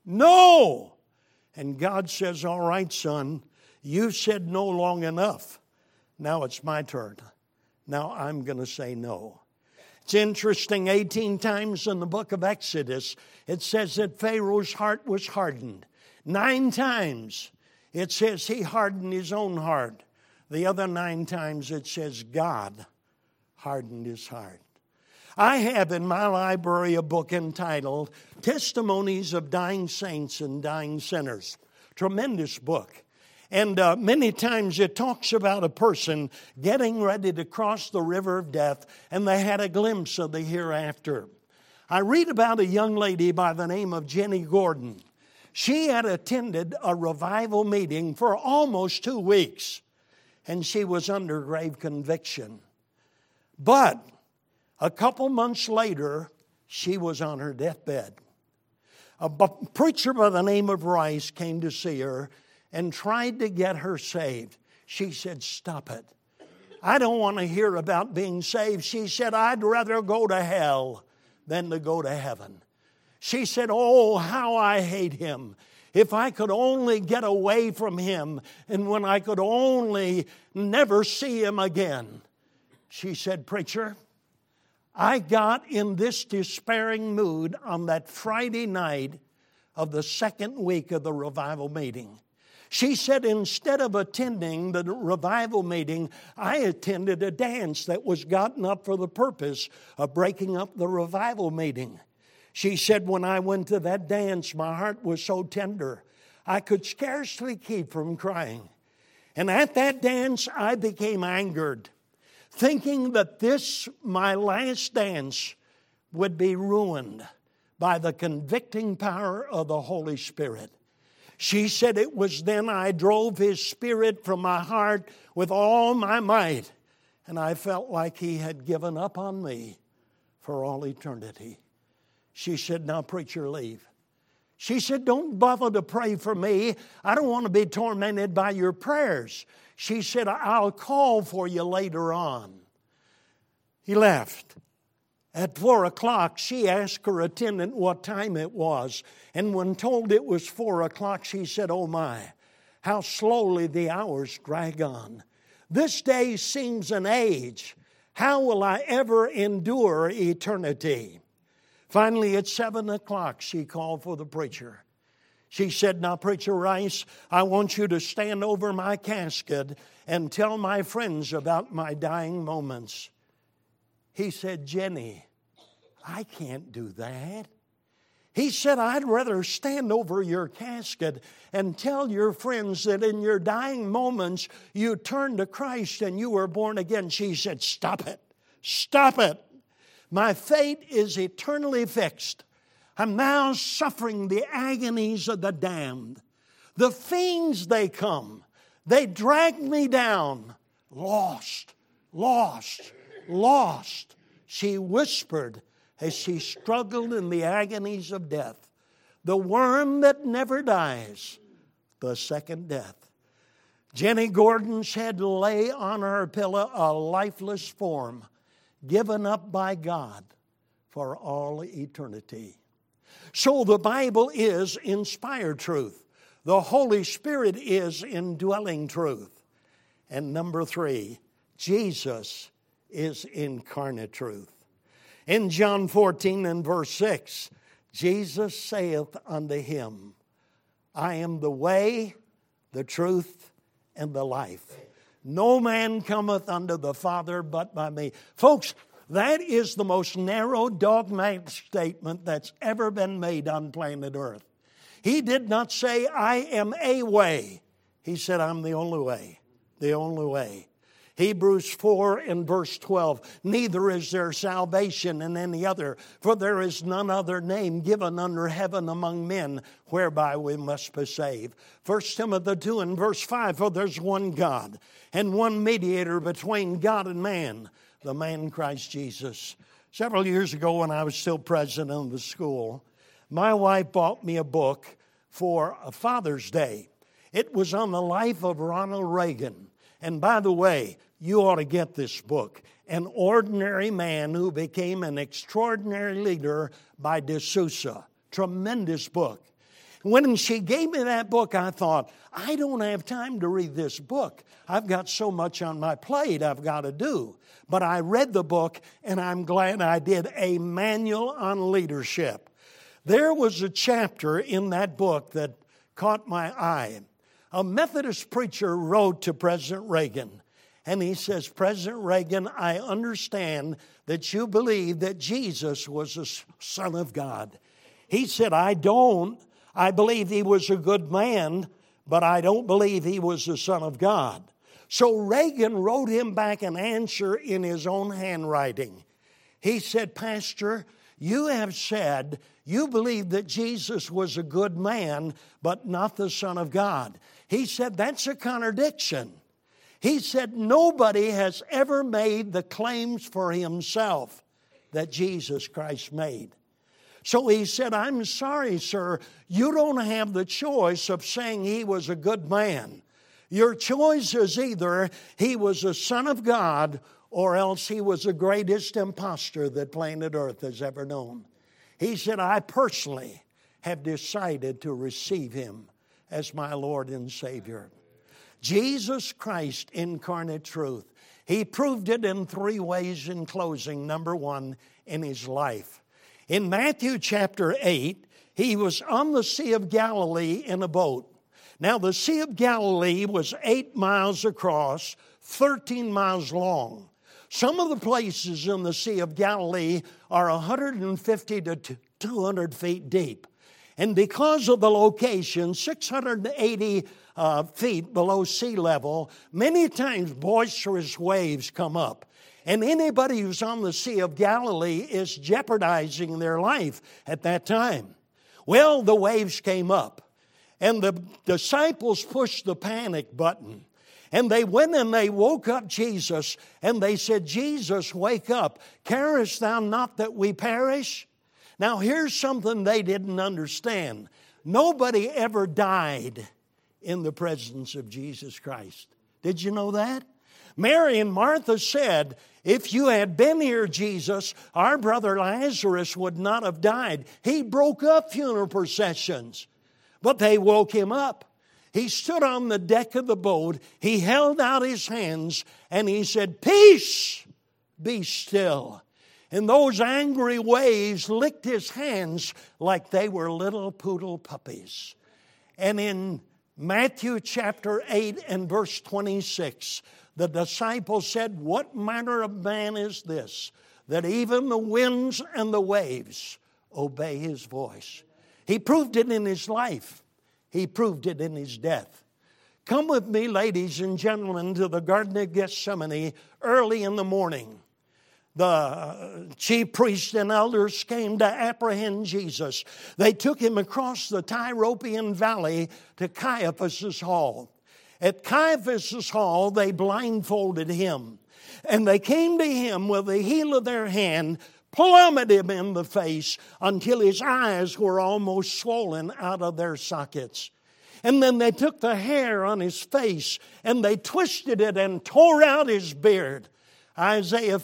S10: no." And God says, "All right, son, you said no long enough. Now it's my turn. Now I'm going to say no." It's interesting, 18 times in the book of Exodus, it says that Pharaoh's heart was hardened. 9 times it says he hardened his own heart. The other 9 times it says God hardened his heart. I have in my library a book entitled Testimonies of Dying Saints and Dying Sinners. Tremendous book. And many times it talks about a person getting ready to cross the river of death, and they had a glimpse of the hereafter. I read about a young lady by the name of Jenny Gordon. She had attended a revival meeting for almost 2 weeks, and she was under grave conviction. But a couple months later, she was on her deathbed. A preacher by the name of Rice came to see her and tried to get her saved. She said, "Stop it. I don't want to hear about being saved." She said, "I'd rather go to hell than to go to heaven." She said, "Oh, how I hate him. If I could only get away from him, and when I could only never see him again." She said, "Preacher, I got in this despairing mood on that Friday night of the 2nd week of the revival meeting." She said, "Instead of attending the revival meeting, I attended a dance that was gotten up for the purpose of breaking up the revival meeting." She said, "When I went to that dance, my heart was so tender, I could scarcely keep from crying. And at that dance, I became angered, thinking that this, my last dance, would be ruined by the convicting power of the Holy Spirit." She said, "It was then I drove his spirit from my heart with all my might, and I felt like he had given up on me for all eternity." She said, "Now, preacher, leave." She said, "Don't bother to pray for me. I don't want to be tormented by your prayers." She said, "I'll call for you later on." He left. At 4 o'clock, she asked her attendant what time it was. And when told it was 4 o'clock, she said, "Oh my, how slowly the hours drag on. This day seems an age. How will I ever endure eternity?" Finally, at 7 o'clock, she called for the preacher. She said, "Now, Preacher Rice, I want you to stand over my casket and tell my friends about my dying moments." He said, "Jenny, I can't do that." He said, "I'd rather stand over your casket and tell your friends that in your dying moments you turned to Christ and you were born again." She said, "Stop it. Stop it. My fate is eternally fixed. I'm now suffering the agonies of the damned. The fiends, they come. They drag me down. Lost, lost, lost," she whispered as she struggled in the agonies of death. The worm that never dies, the second death. Jenny Gordon's head lay on her pillow, a lifeless form, given up by God for all eternity. So the Bible is inspired truth. The Holy Spirit is indwelling truth. And number 3, Jesus is incarnate truth. In John 14 and verse 6, Jesus saith unto him, "I am the way, the truth, and the life. No man cometh unto the Father but by me." Folks, that is the most narrow dogmatic statement that's ever been made on planet Earth. He did not say, "I am a way." He said, "I'm the only way, the only way." Hebrews 4 and verse 12, "Neither is there salvation in any other, for there is none other name given under heaven among men whereby we must be saved." 1 Timothy 2 and verse 5, "For there's one God and one mediator between God and man, the man Christ Jesus." Several years ago when I was still president of the school, my wife bought me a book for a Father's Day. It was on the life of Ronald Reagan. And by the way, you ought to get this book. An ordinary man who became an extraordinary leader by De Souza. Tremendous book. When she gave me that book, I thought, I don't have time to read this book. I've got so much on my plate I've got to do. But I read the book, and I'm glad I did. A Manual on Leadership. There was a chapter in that book that caught my eye. A Methodist preacher wrote to President Reagan, and he says, "President Reagan, I understand that you believe that Jesus was the Son of God." He said, "I don't. I believe he was a good man, but I don't believe he was the Son of God." So Reagan wrote him back an answer in his own handwriting. He said, "Pastor, you have said you believe that Jesus was a good man, but not the Son of God." He said, "That's a contradiction." He said, "Nobody has ever made the claims for himself that Jesus Christ made." So he said, "I'm sorry, sir, you don't have the choice of saying he was a good man. Your choice is either he was a Son of God or else he was the greatest imposter that planet Earth has ever known." He said, "I personally have decided to receive him as my Lord and Savior." Jesus Christ, incarnate truth. He proved it in 3 ways in closing. Number 1, in his life. In Matthew chapter 8, he was on the Sea of Galilee in a boat. Now, the Sea of Galilee was 8 miles across, 13 miles long. Some of the places in the Sea of Galilee are 150 to 200 feet deep. And because of the location, 680 feet below sea level, many times boisterous waves come up. And anybody who's on the Sea of Galilee is jeopardizing their life at that time. Well, the waves came up, and the disciples pushed the panic button. And they went and they woke up Jesus, and they said, "Jesus, wake up. Carest thou not that we perish?" Now, here's something they didn't understand. Nobody ever died in the presence of Jesus Christ. Did you know that? Mary and Martha said, "If you had been here, Jesus, our brother Lazarus would not have died." He broke up funeral processions, but they woke him up. He stood on the deck of the boat, he held out his hands, and he said, "Peace, be still." And those angry waves licked his hands like they were little poodle puppies. And in Matthew chapter 8 and verse 26, the disciples said, "What manner of man is this, that even the winds and the waves obey his voice?" He proved it in his life. He proved it in his death. Come with me, ladies and gentlemen, to the Garden of Gethsemane early in the morning. The chief priests and elders came to apprehend Jesus. They took him across the Tyropoeon Valley to Caiaphas' hall. At Caiaphas' hall, they blindfolded him. And they came to him with the heel of their hand, plummeted him in the face until his eyes were almost swollen out of their sockets. And then they took the hair on his face and they twisted it and tore out his beard. Isaiah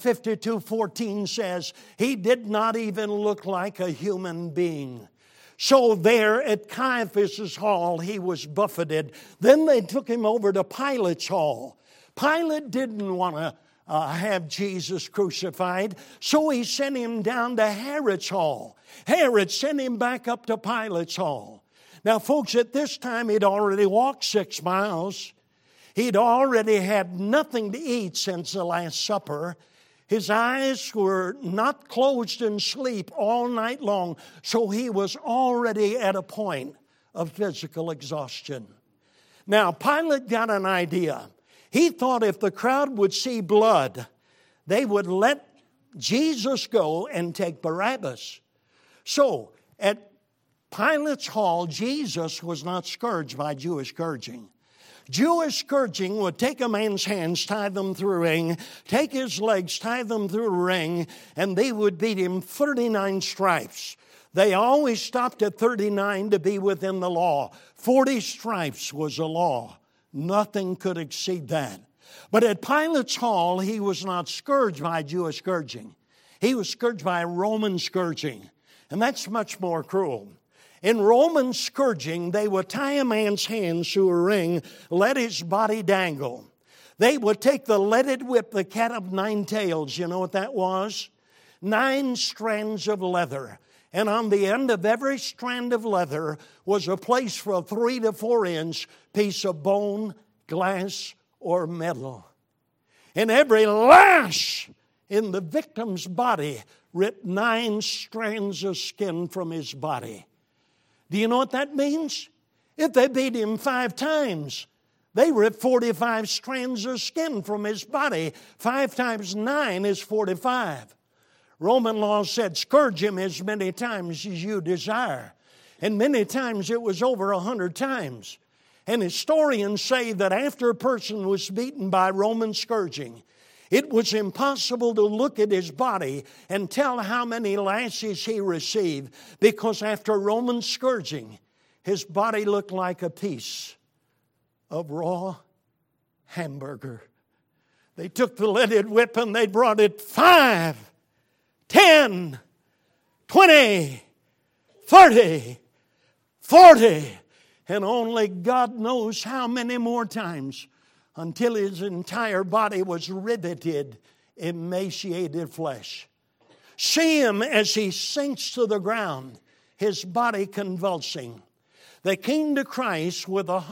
S10: 52:14 says, he did not even look like a human being. So there at Caiaphas' hall, he was buffeted. Then they took him over to Pilate's hall. Pilate didn't want to have Jesus crucified, so he sent him down to Herod's hall. Herod sent him back up to Pilate's hall. Now, folks, at this time, he'd already walked 6 miles. He'd already had nothing to eat since the Last Supper. His eyes were not closed in sleep all night long, so he was already at a point of physical exhaustion. Now, Pilate got an idea. He thought if the crowd would see blood, they would let Jesus go and take Barabbas. So, at Pilate's hall, Jesus was not scourged by Jewish scourging. Jewish scourging would take a man's hands, tie them through a ring, take his legs, tie them through a ring, and they would beat him 39 stripes. They always stopped at 39 to be within the law. 40 stripes was a law. Nothing could exceed that. But at Pilate's hall, he was not scourged by Jewish scourging. He was scourged by Roman scourging. And that's much more cruel. In Roman scourging, they would tie a man's hands to a ring, let his body dangle. They would take the leaded whip, the cat of 9 tails. You know what that was? 9 strands of leather. And on the end of every strand of leather was a place for a 3 to 4 inch piece of bone, glass, or metal. And every lash in the victim's body ripped 9 strands of skin from his body. Do you know what that means? If they beat him 5 times, they ripped 45 strands of skin from his body. 5 times 9 is 45. Roman law said, scourge him as many times as you desire. And many times it was over 100 times. And historians say that after a person was beaten by Roman scourging, it was impossible to look at his body and tell how many lashes he received, because after Roman scourging, his body looked like a piece of raw hamburger. They took the leaded whip and they brought it 5, 10, 20, 30, 40, and only God knows how many more times, until his entire body was riveted, emaciated flesh. See him as he sinks to the ground, his body convulsing. They came to Christ with a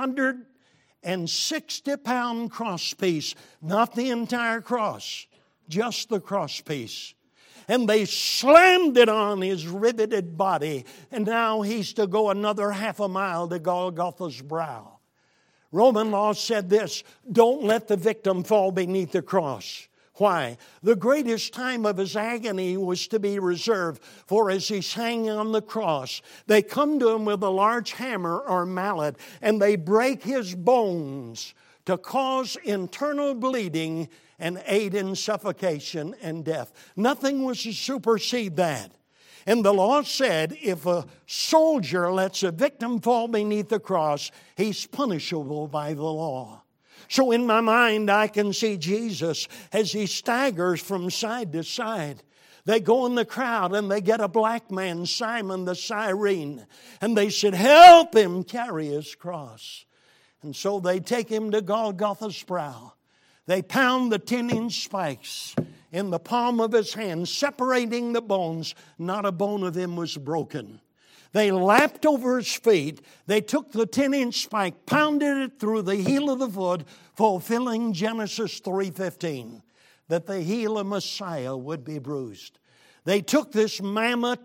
S10: 160-pound cross piece, not the entire cross, just the cross piece. And they slammed it on his riveted body, and now he's to go another half a mile to Golgotha's brow. Roman law said this, don't let the victim fall beneath the cross. Why? The greatest time of his agony was to be reserved for as he's hanging on the cross. They come to him with a large hammer or mallet and they break his bones to cause internal bleeding and aid in suffocation and death. Nothing was to supersede that. And the law said if a soldier lets a victim fall beneath the cross, he's punishable by the law. So in my mind, I can see Jesus as he staggers from side to side. They go in the crowd and they get a black man, Simon the Cyrene, and they said, help him carry his cross. And so they take him to Golgotha's brow. They pound the 10-inch spikes in the palm of his hand, separating the bones. Not a bone of him was broken. They lapped over his feet. They took the 10-inch spike, pounded it through the heel of the foot, fulfilling Genesis 3:15, that the heel of Messiah would be bruised. They took this mammoth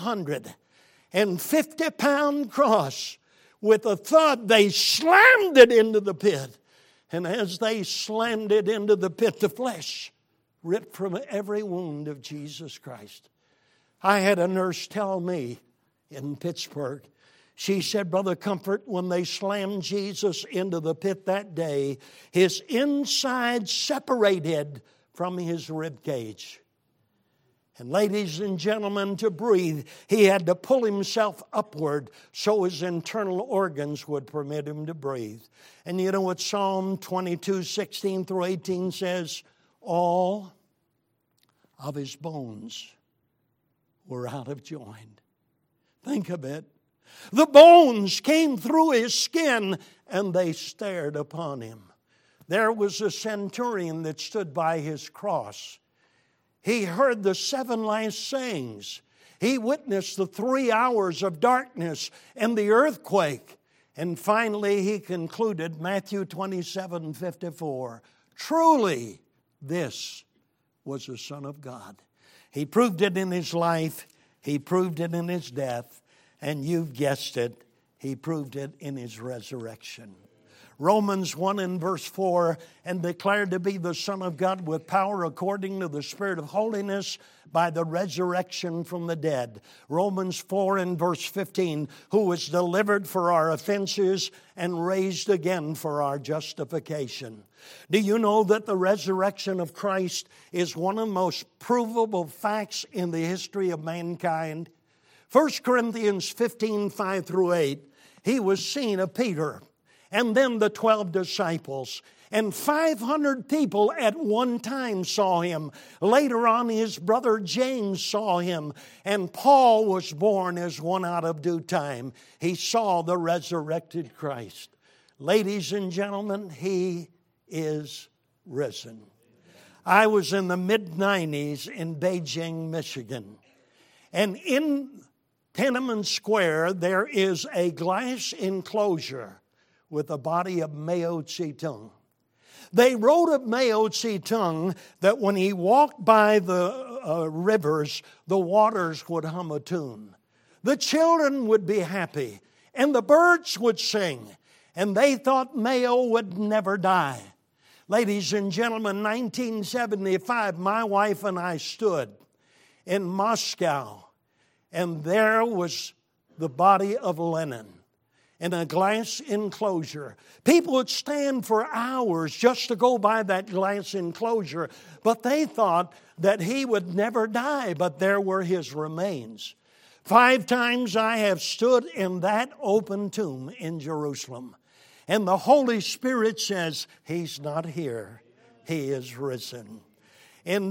S10: 250-pound cross. With a thud, they slammed it into the pit. And as they slammed it into the pit, the flesh ripped from every wound of Jesus Christ. I had a nurse tell me in Pittsburgh, she said, Brother Comfort, when they slammed Jesus into the pit that day, his inside separated from his rib cage. And ladies and gentlemen, to breathe, he had to pull himself upward so his internal organs would permit him to breathe. And you know what Psalm 22:16-18 says? All of his bones were out of joint. Think of it. The bones came through his skin and they stared upon him. There was a centurion that stood by his cross. He heard the 7 last sayings. He witnessed the 3 hours of darkness and the earthquake. And finally he concluded, Matthew 27:54, truly this was the Son of God. He proved it in his life. He proved it in his death. And you've guessed it, he proved it in his resurrection. Romans 1:4, and declared to be the Son of God with power according to the Spirit of holiness by the resurrection from the dead. Romans 4:15, who was delivered for our offenses and raised again for our justification. Do you know that the resurrection of Christ is one of the most provable facts in the history of mankind? 1 Corinthians 15:5-8, he was seen of Peter, and then the 12 disciples. And 500 people at one time saw him. Later on, his brother James saw him. And Paul was born as one out of due time. He saw the resurrected Christ. Ladies and gentlemen, he is risen. I was in the mid-90s in Beijing, Michigan. And in Tiananmen Square, there is a glass enclosure with the body of Mao Zedong. They wrote of Mao Zedong that when he walked by the rivers, the waters would hum a tune. The children would be happy, and the birds would sing, and they thought Mao would never die. Ladies and gentlemen, 1975, my wife and I stood in Moscow, and there was the body of Lenin in a glass enclosure. People would stand for hours just to go by that glass enclosure, but they thought that he would never die, but there were his remains. 5 times I have stood in that open tomb in Jerusalem, and the Holy Spirit says, he's not here, he is risen. In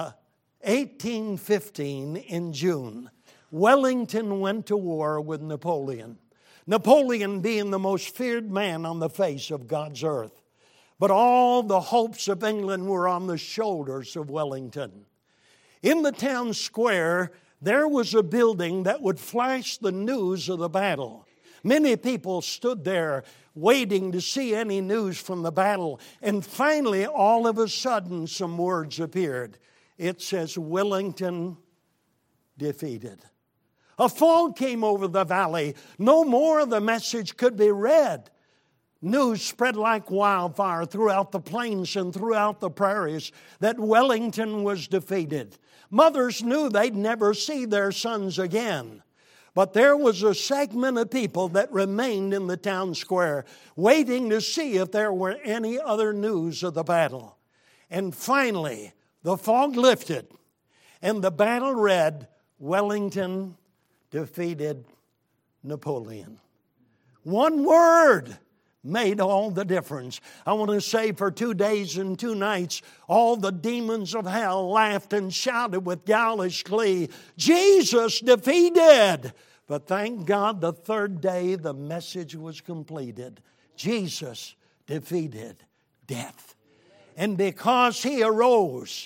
S10: 1815, in June, Wellington went to war with Napoleon. Napoleon being the most feared man on the face of God's earth. But all the hopes of England were on the shoulders of Wellington. In the town square, there was a building that would flash the news of the battle. Many people stood there waiting to see any news from the battle. And finally, all of a sudden, some words appeared. It says, Wellington defeated. A fog came over the valley. No more of the message could be read. News spread like wildfire throughout the plains and throughout the prairies that Wellington was defeated. Mothers knew they'd never see their sons again. But there was a segment of people that remained in the town square, waiting to see if there were any other news of the battle. And finally, the fog lifted, and the battle read, Wellington defeated Napoleon. One word made all the difference. I want to say for 2 days and 2 nights, all the demons of hell laughed and shouted with ghoulish glee, Jesus defeated! But thank God the 3rd day the message was completed. Jesus defeated death. And because he arose,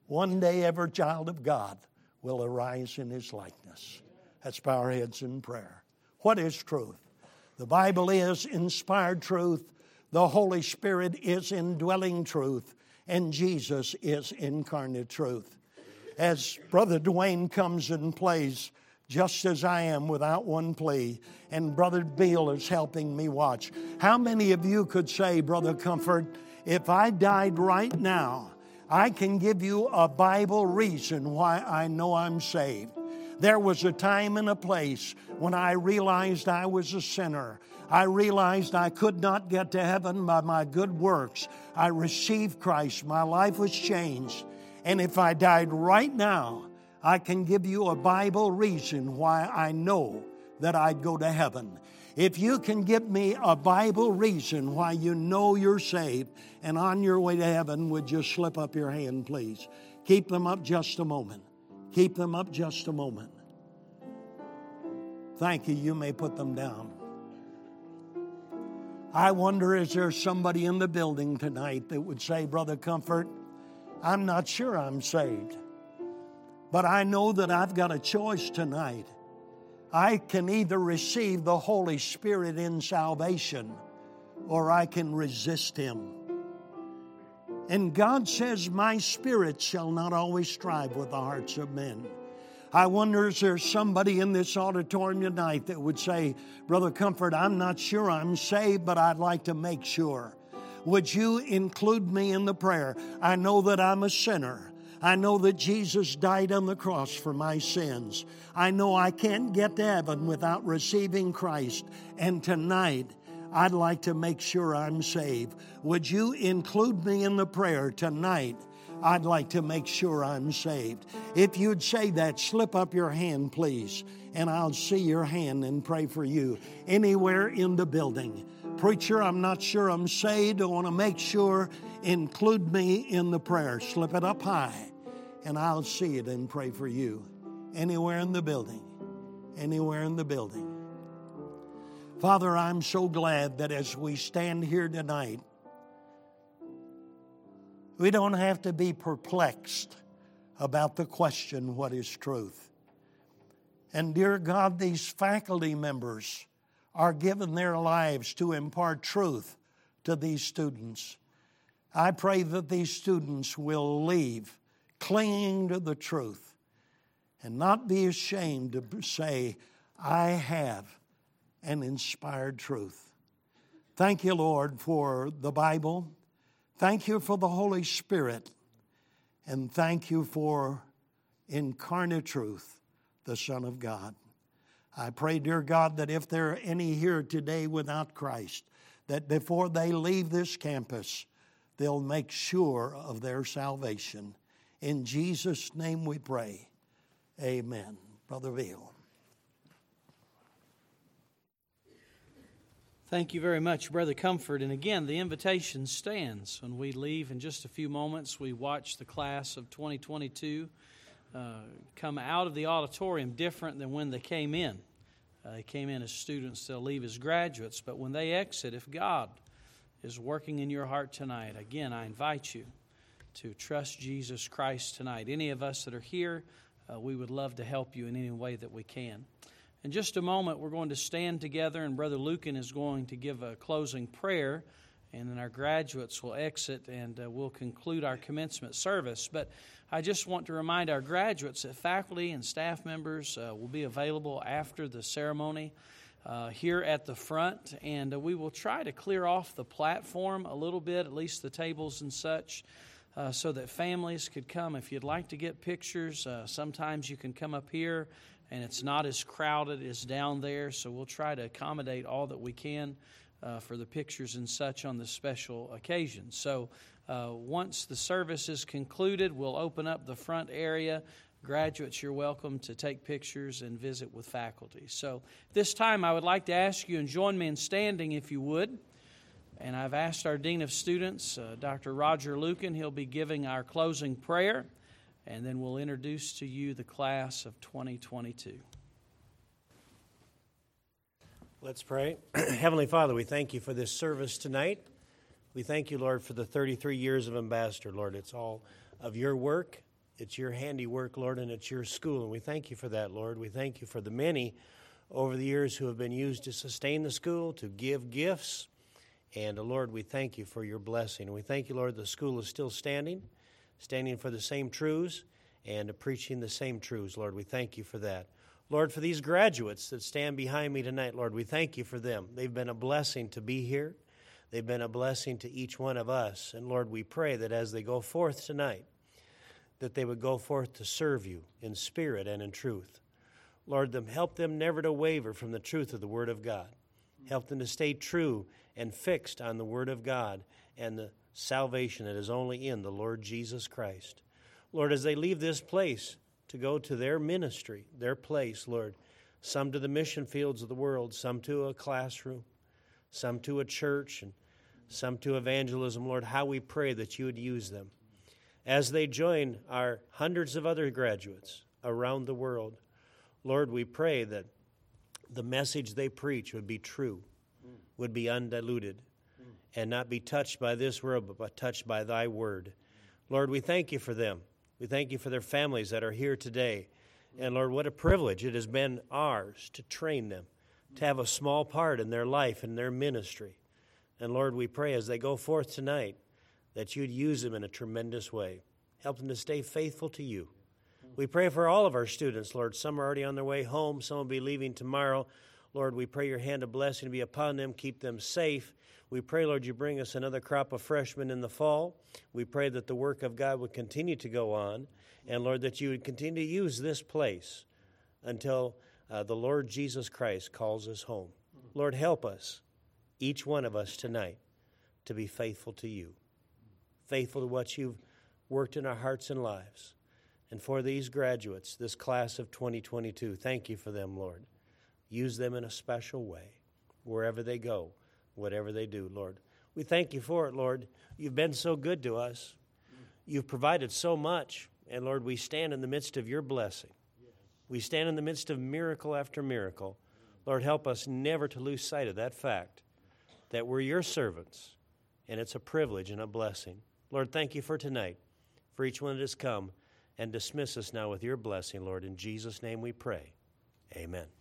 S10: One day every child of God will arise in His likeness. Let's bow our heads in prayer. What is truth? The Bible is inspired truth. The Holy Spirit is indwelling truth. And Jesus is incarnate truth. As Brother Dwayne comes and plays Just As I Am without one plea, and Brother Beal is helping me watch, how many of you could say, Brother Comfort, if I died right now, I can give you a Bible reason why I know I'm saved? There was a time and a place when I realized I was a sinner. I realized I could not get to heaven by my good works. I received Christ. My life was changed. And if I died right now, I can give you a Bible reason why I know that I'd go to heaven. If you can give me a Bible reason why you know you're saved and on your way to heaven, would you slip up your hand, please? Keep them up just a moment. Keep them up just a moment. Thank you. You may put them down. I wonder, is there somebody in the building tonight that would say, Brother Comfort, I'm not sure I'm saved, but I know that I've got a choice tonight. I can either receive the Holy Spirit in salvation, or I can resist Him. And God says, my spirit shall not always strive with the hearts of men. I wonder, is there somebody in this auditorium tonight that would say, Brother Comfort, I'm not sure I'm saved, but I'd like to make sure. Would you include me in the prayer? I know that I'm a sinner. I know that Jesus died on the cross for my sins. I know I can't get to heaven without receiving Christ. And tonight, I'd like to make sure I'm saved. Would you include me in the prayer tonight? I'd like to make sure I'm saved. If you'd say that, slip up your hand, please, and I'll see your hand and pray for you. Anywhere in the building. Preacher, I'm not sure I'm saved. I want to make sure. Include me in the prayer. Slip it up high, and I'll see it and pray for you. Anywhere in the building. Anywhere in the building. Father, I'm so glad that as we stand here tonight, we don't have to be perplexed about the question, what is truth? And dear God, these faculty members are giving their lives to impart truth to these students. I pray that these students will leave clinging to the truth and not be ashamed to say, I have an inspired truth. Thank you, Lord, for the Bible. Thank you for the Holy Spirit. And thank you for incarnate truth, the Son of God. I pray, dear God, that if there are any here today without Christ, that before they leave this campus, they'll make sure of their salvation. In Jesus' name we pray. Amen. Brother Veal.
S6: Thank you very much, Brother Comfort. And again, the invitation stands. When we leave in just a few moments, we watch the class of 2022 come out of the auditorium different than when they came in. They came in as students, they'll leave as graduates. But when they exit, if God is working in your heart tonight, again, I invite you to trust Jesus Christ tonight. Any of us that are here, we would love to help you in any way that we can. In just a moment, we're going to stand together, and Brother Lucan is going to give a closing prayer, and then our graduates will exit, and we'll conclude our commencement service. But I just want to remind our graduates that faculty and staff members will be available after the ceremony here at the front, and we will try to clear off the platform a little bit, at least the tables and such, so that families could come. If you'd like to get pictures, sometimes you can come up here, and it's not as crowded as down there, so we'll try to accommodate all that we can for the pictures and such on this special occasion. So once the service is concluded, we'll open up the front area. Graduates, you're welcome to take pictures and visit with faculty. So this time I would like to ask you, and join me in standing if you would. And I've asked our Dean of Students, Dr. Roger Lucan, he'll be giving our closing prayer. And then we'll introduce to you the class of 2022.
S9: Let's pray. Heavenly Father, we thank you for this service tonight. We thank you, Lord, for the 33 years of Ambassador, Lord. It's all of your work. It's your handiwork, Lord, and it's your school, and we thank you for that, Lord. We thank you for the many over the years who have been used to sustain the school, to give gifts, and, Lord, we thank you for your blessing. And we thank you, Lord, the school is still standing for the same truths and preaching the same truths, Lord. We thank you for that. Lord, for these graduates that stand behind me tonight, Lord, we thank you for them. They've been a blessing to be here. They've been a blessing to each one of us. And, Lord, we pray that as they go forth tonight, that they would go forth to serve you in spirit and in truth. Lord, help them never to waver from the truth of the Word of God. Help them to stay true and fixed on the Word of God and the salvation that is only in the Lord Jesus Christ. Lord, as they leave this place to go to their ministry, their place, Lord, some to the mission fields of the world, some to a classroom, some to a church, and some to evangelism, Lord, how we pray that you would use them. As they join our hundreds of other graduates around the world, Lord, we pray that the message they preach would be true, would be undiluted, and not be touched by this world, but touched by thy word. Lord, we thank you for them. We thank you for their families that are here today. And Lord, what a privilege it has been ours to train them, to have a small part in their life and their ministry. And Lord, we pray as they go forth tonight that you'd use them in a tremendous way. Help them to stay faithful to you. We pray for all of our students, Lord. Some are already on their way home. Some will be leaving tomorrow. Lord, we pray your hand of blessing to be upon them. Keep them safe. We pray, Lord, you bring us another crop of freshmen in the fall. We pray that the work of God would continue to go on. And, Lord, that you would continue to use this place until the Lord Jesus Christ calls us home. Lord, help us, each one of us tonight, to be faithful to you, faithful to what you've worked in our hearts and lives. And for these graduates, this class of 2022, thank you for them, Lord. Use them in a special way, wherever they go, whatever they do, Lord. We thank you for it, Lord. You've been so good to us. You've provided so much. And, Lord, we stand in the midst of your blessing. We stand in the midst of miracle after miracle. Lord, help us never to lose sight of that fact, that we're your servants, and it's a privilege and a blessing. Lord, thank you for tonight, for each one that has come, and dismiss us now with your blessing, Lord. In Jesus' name we pray. Amen.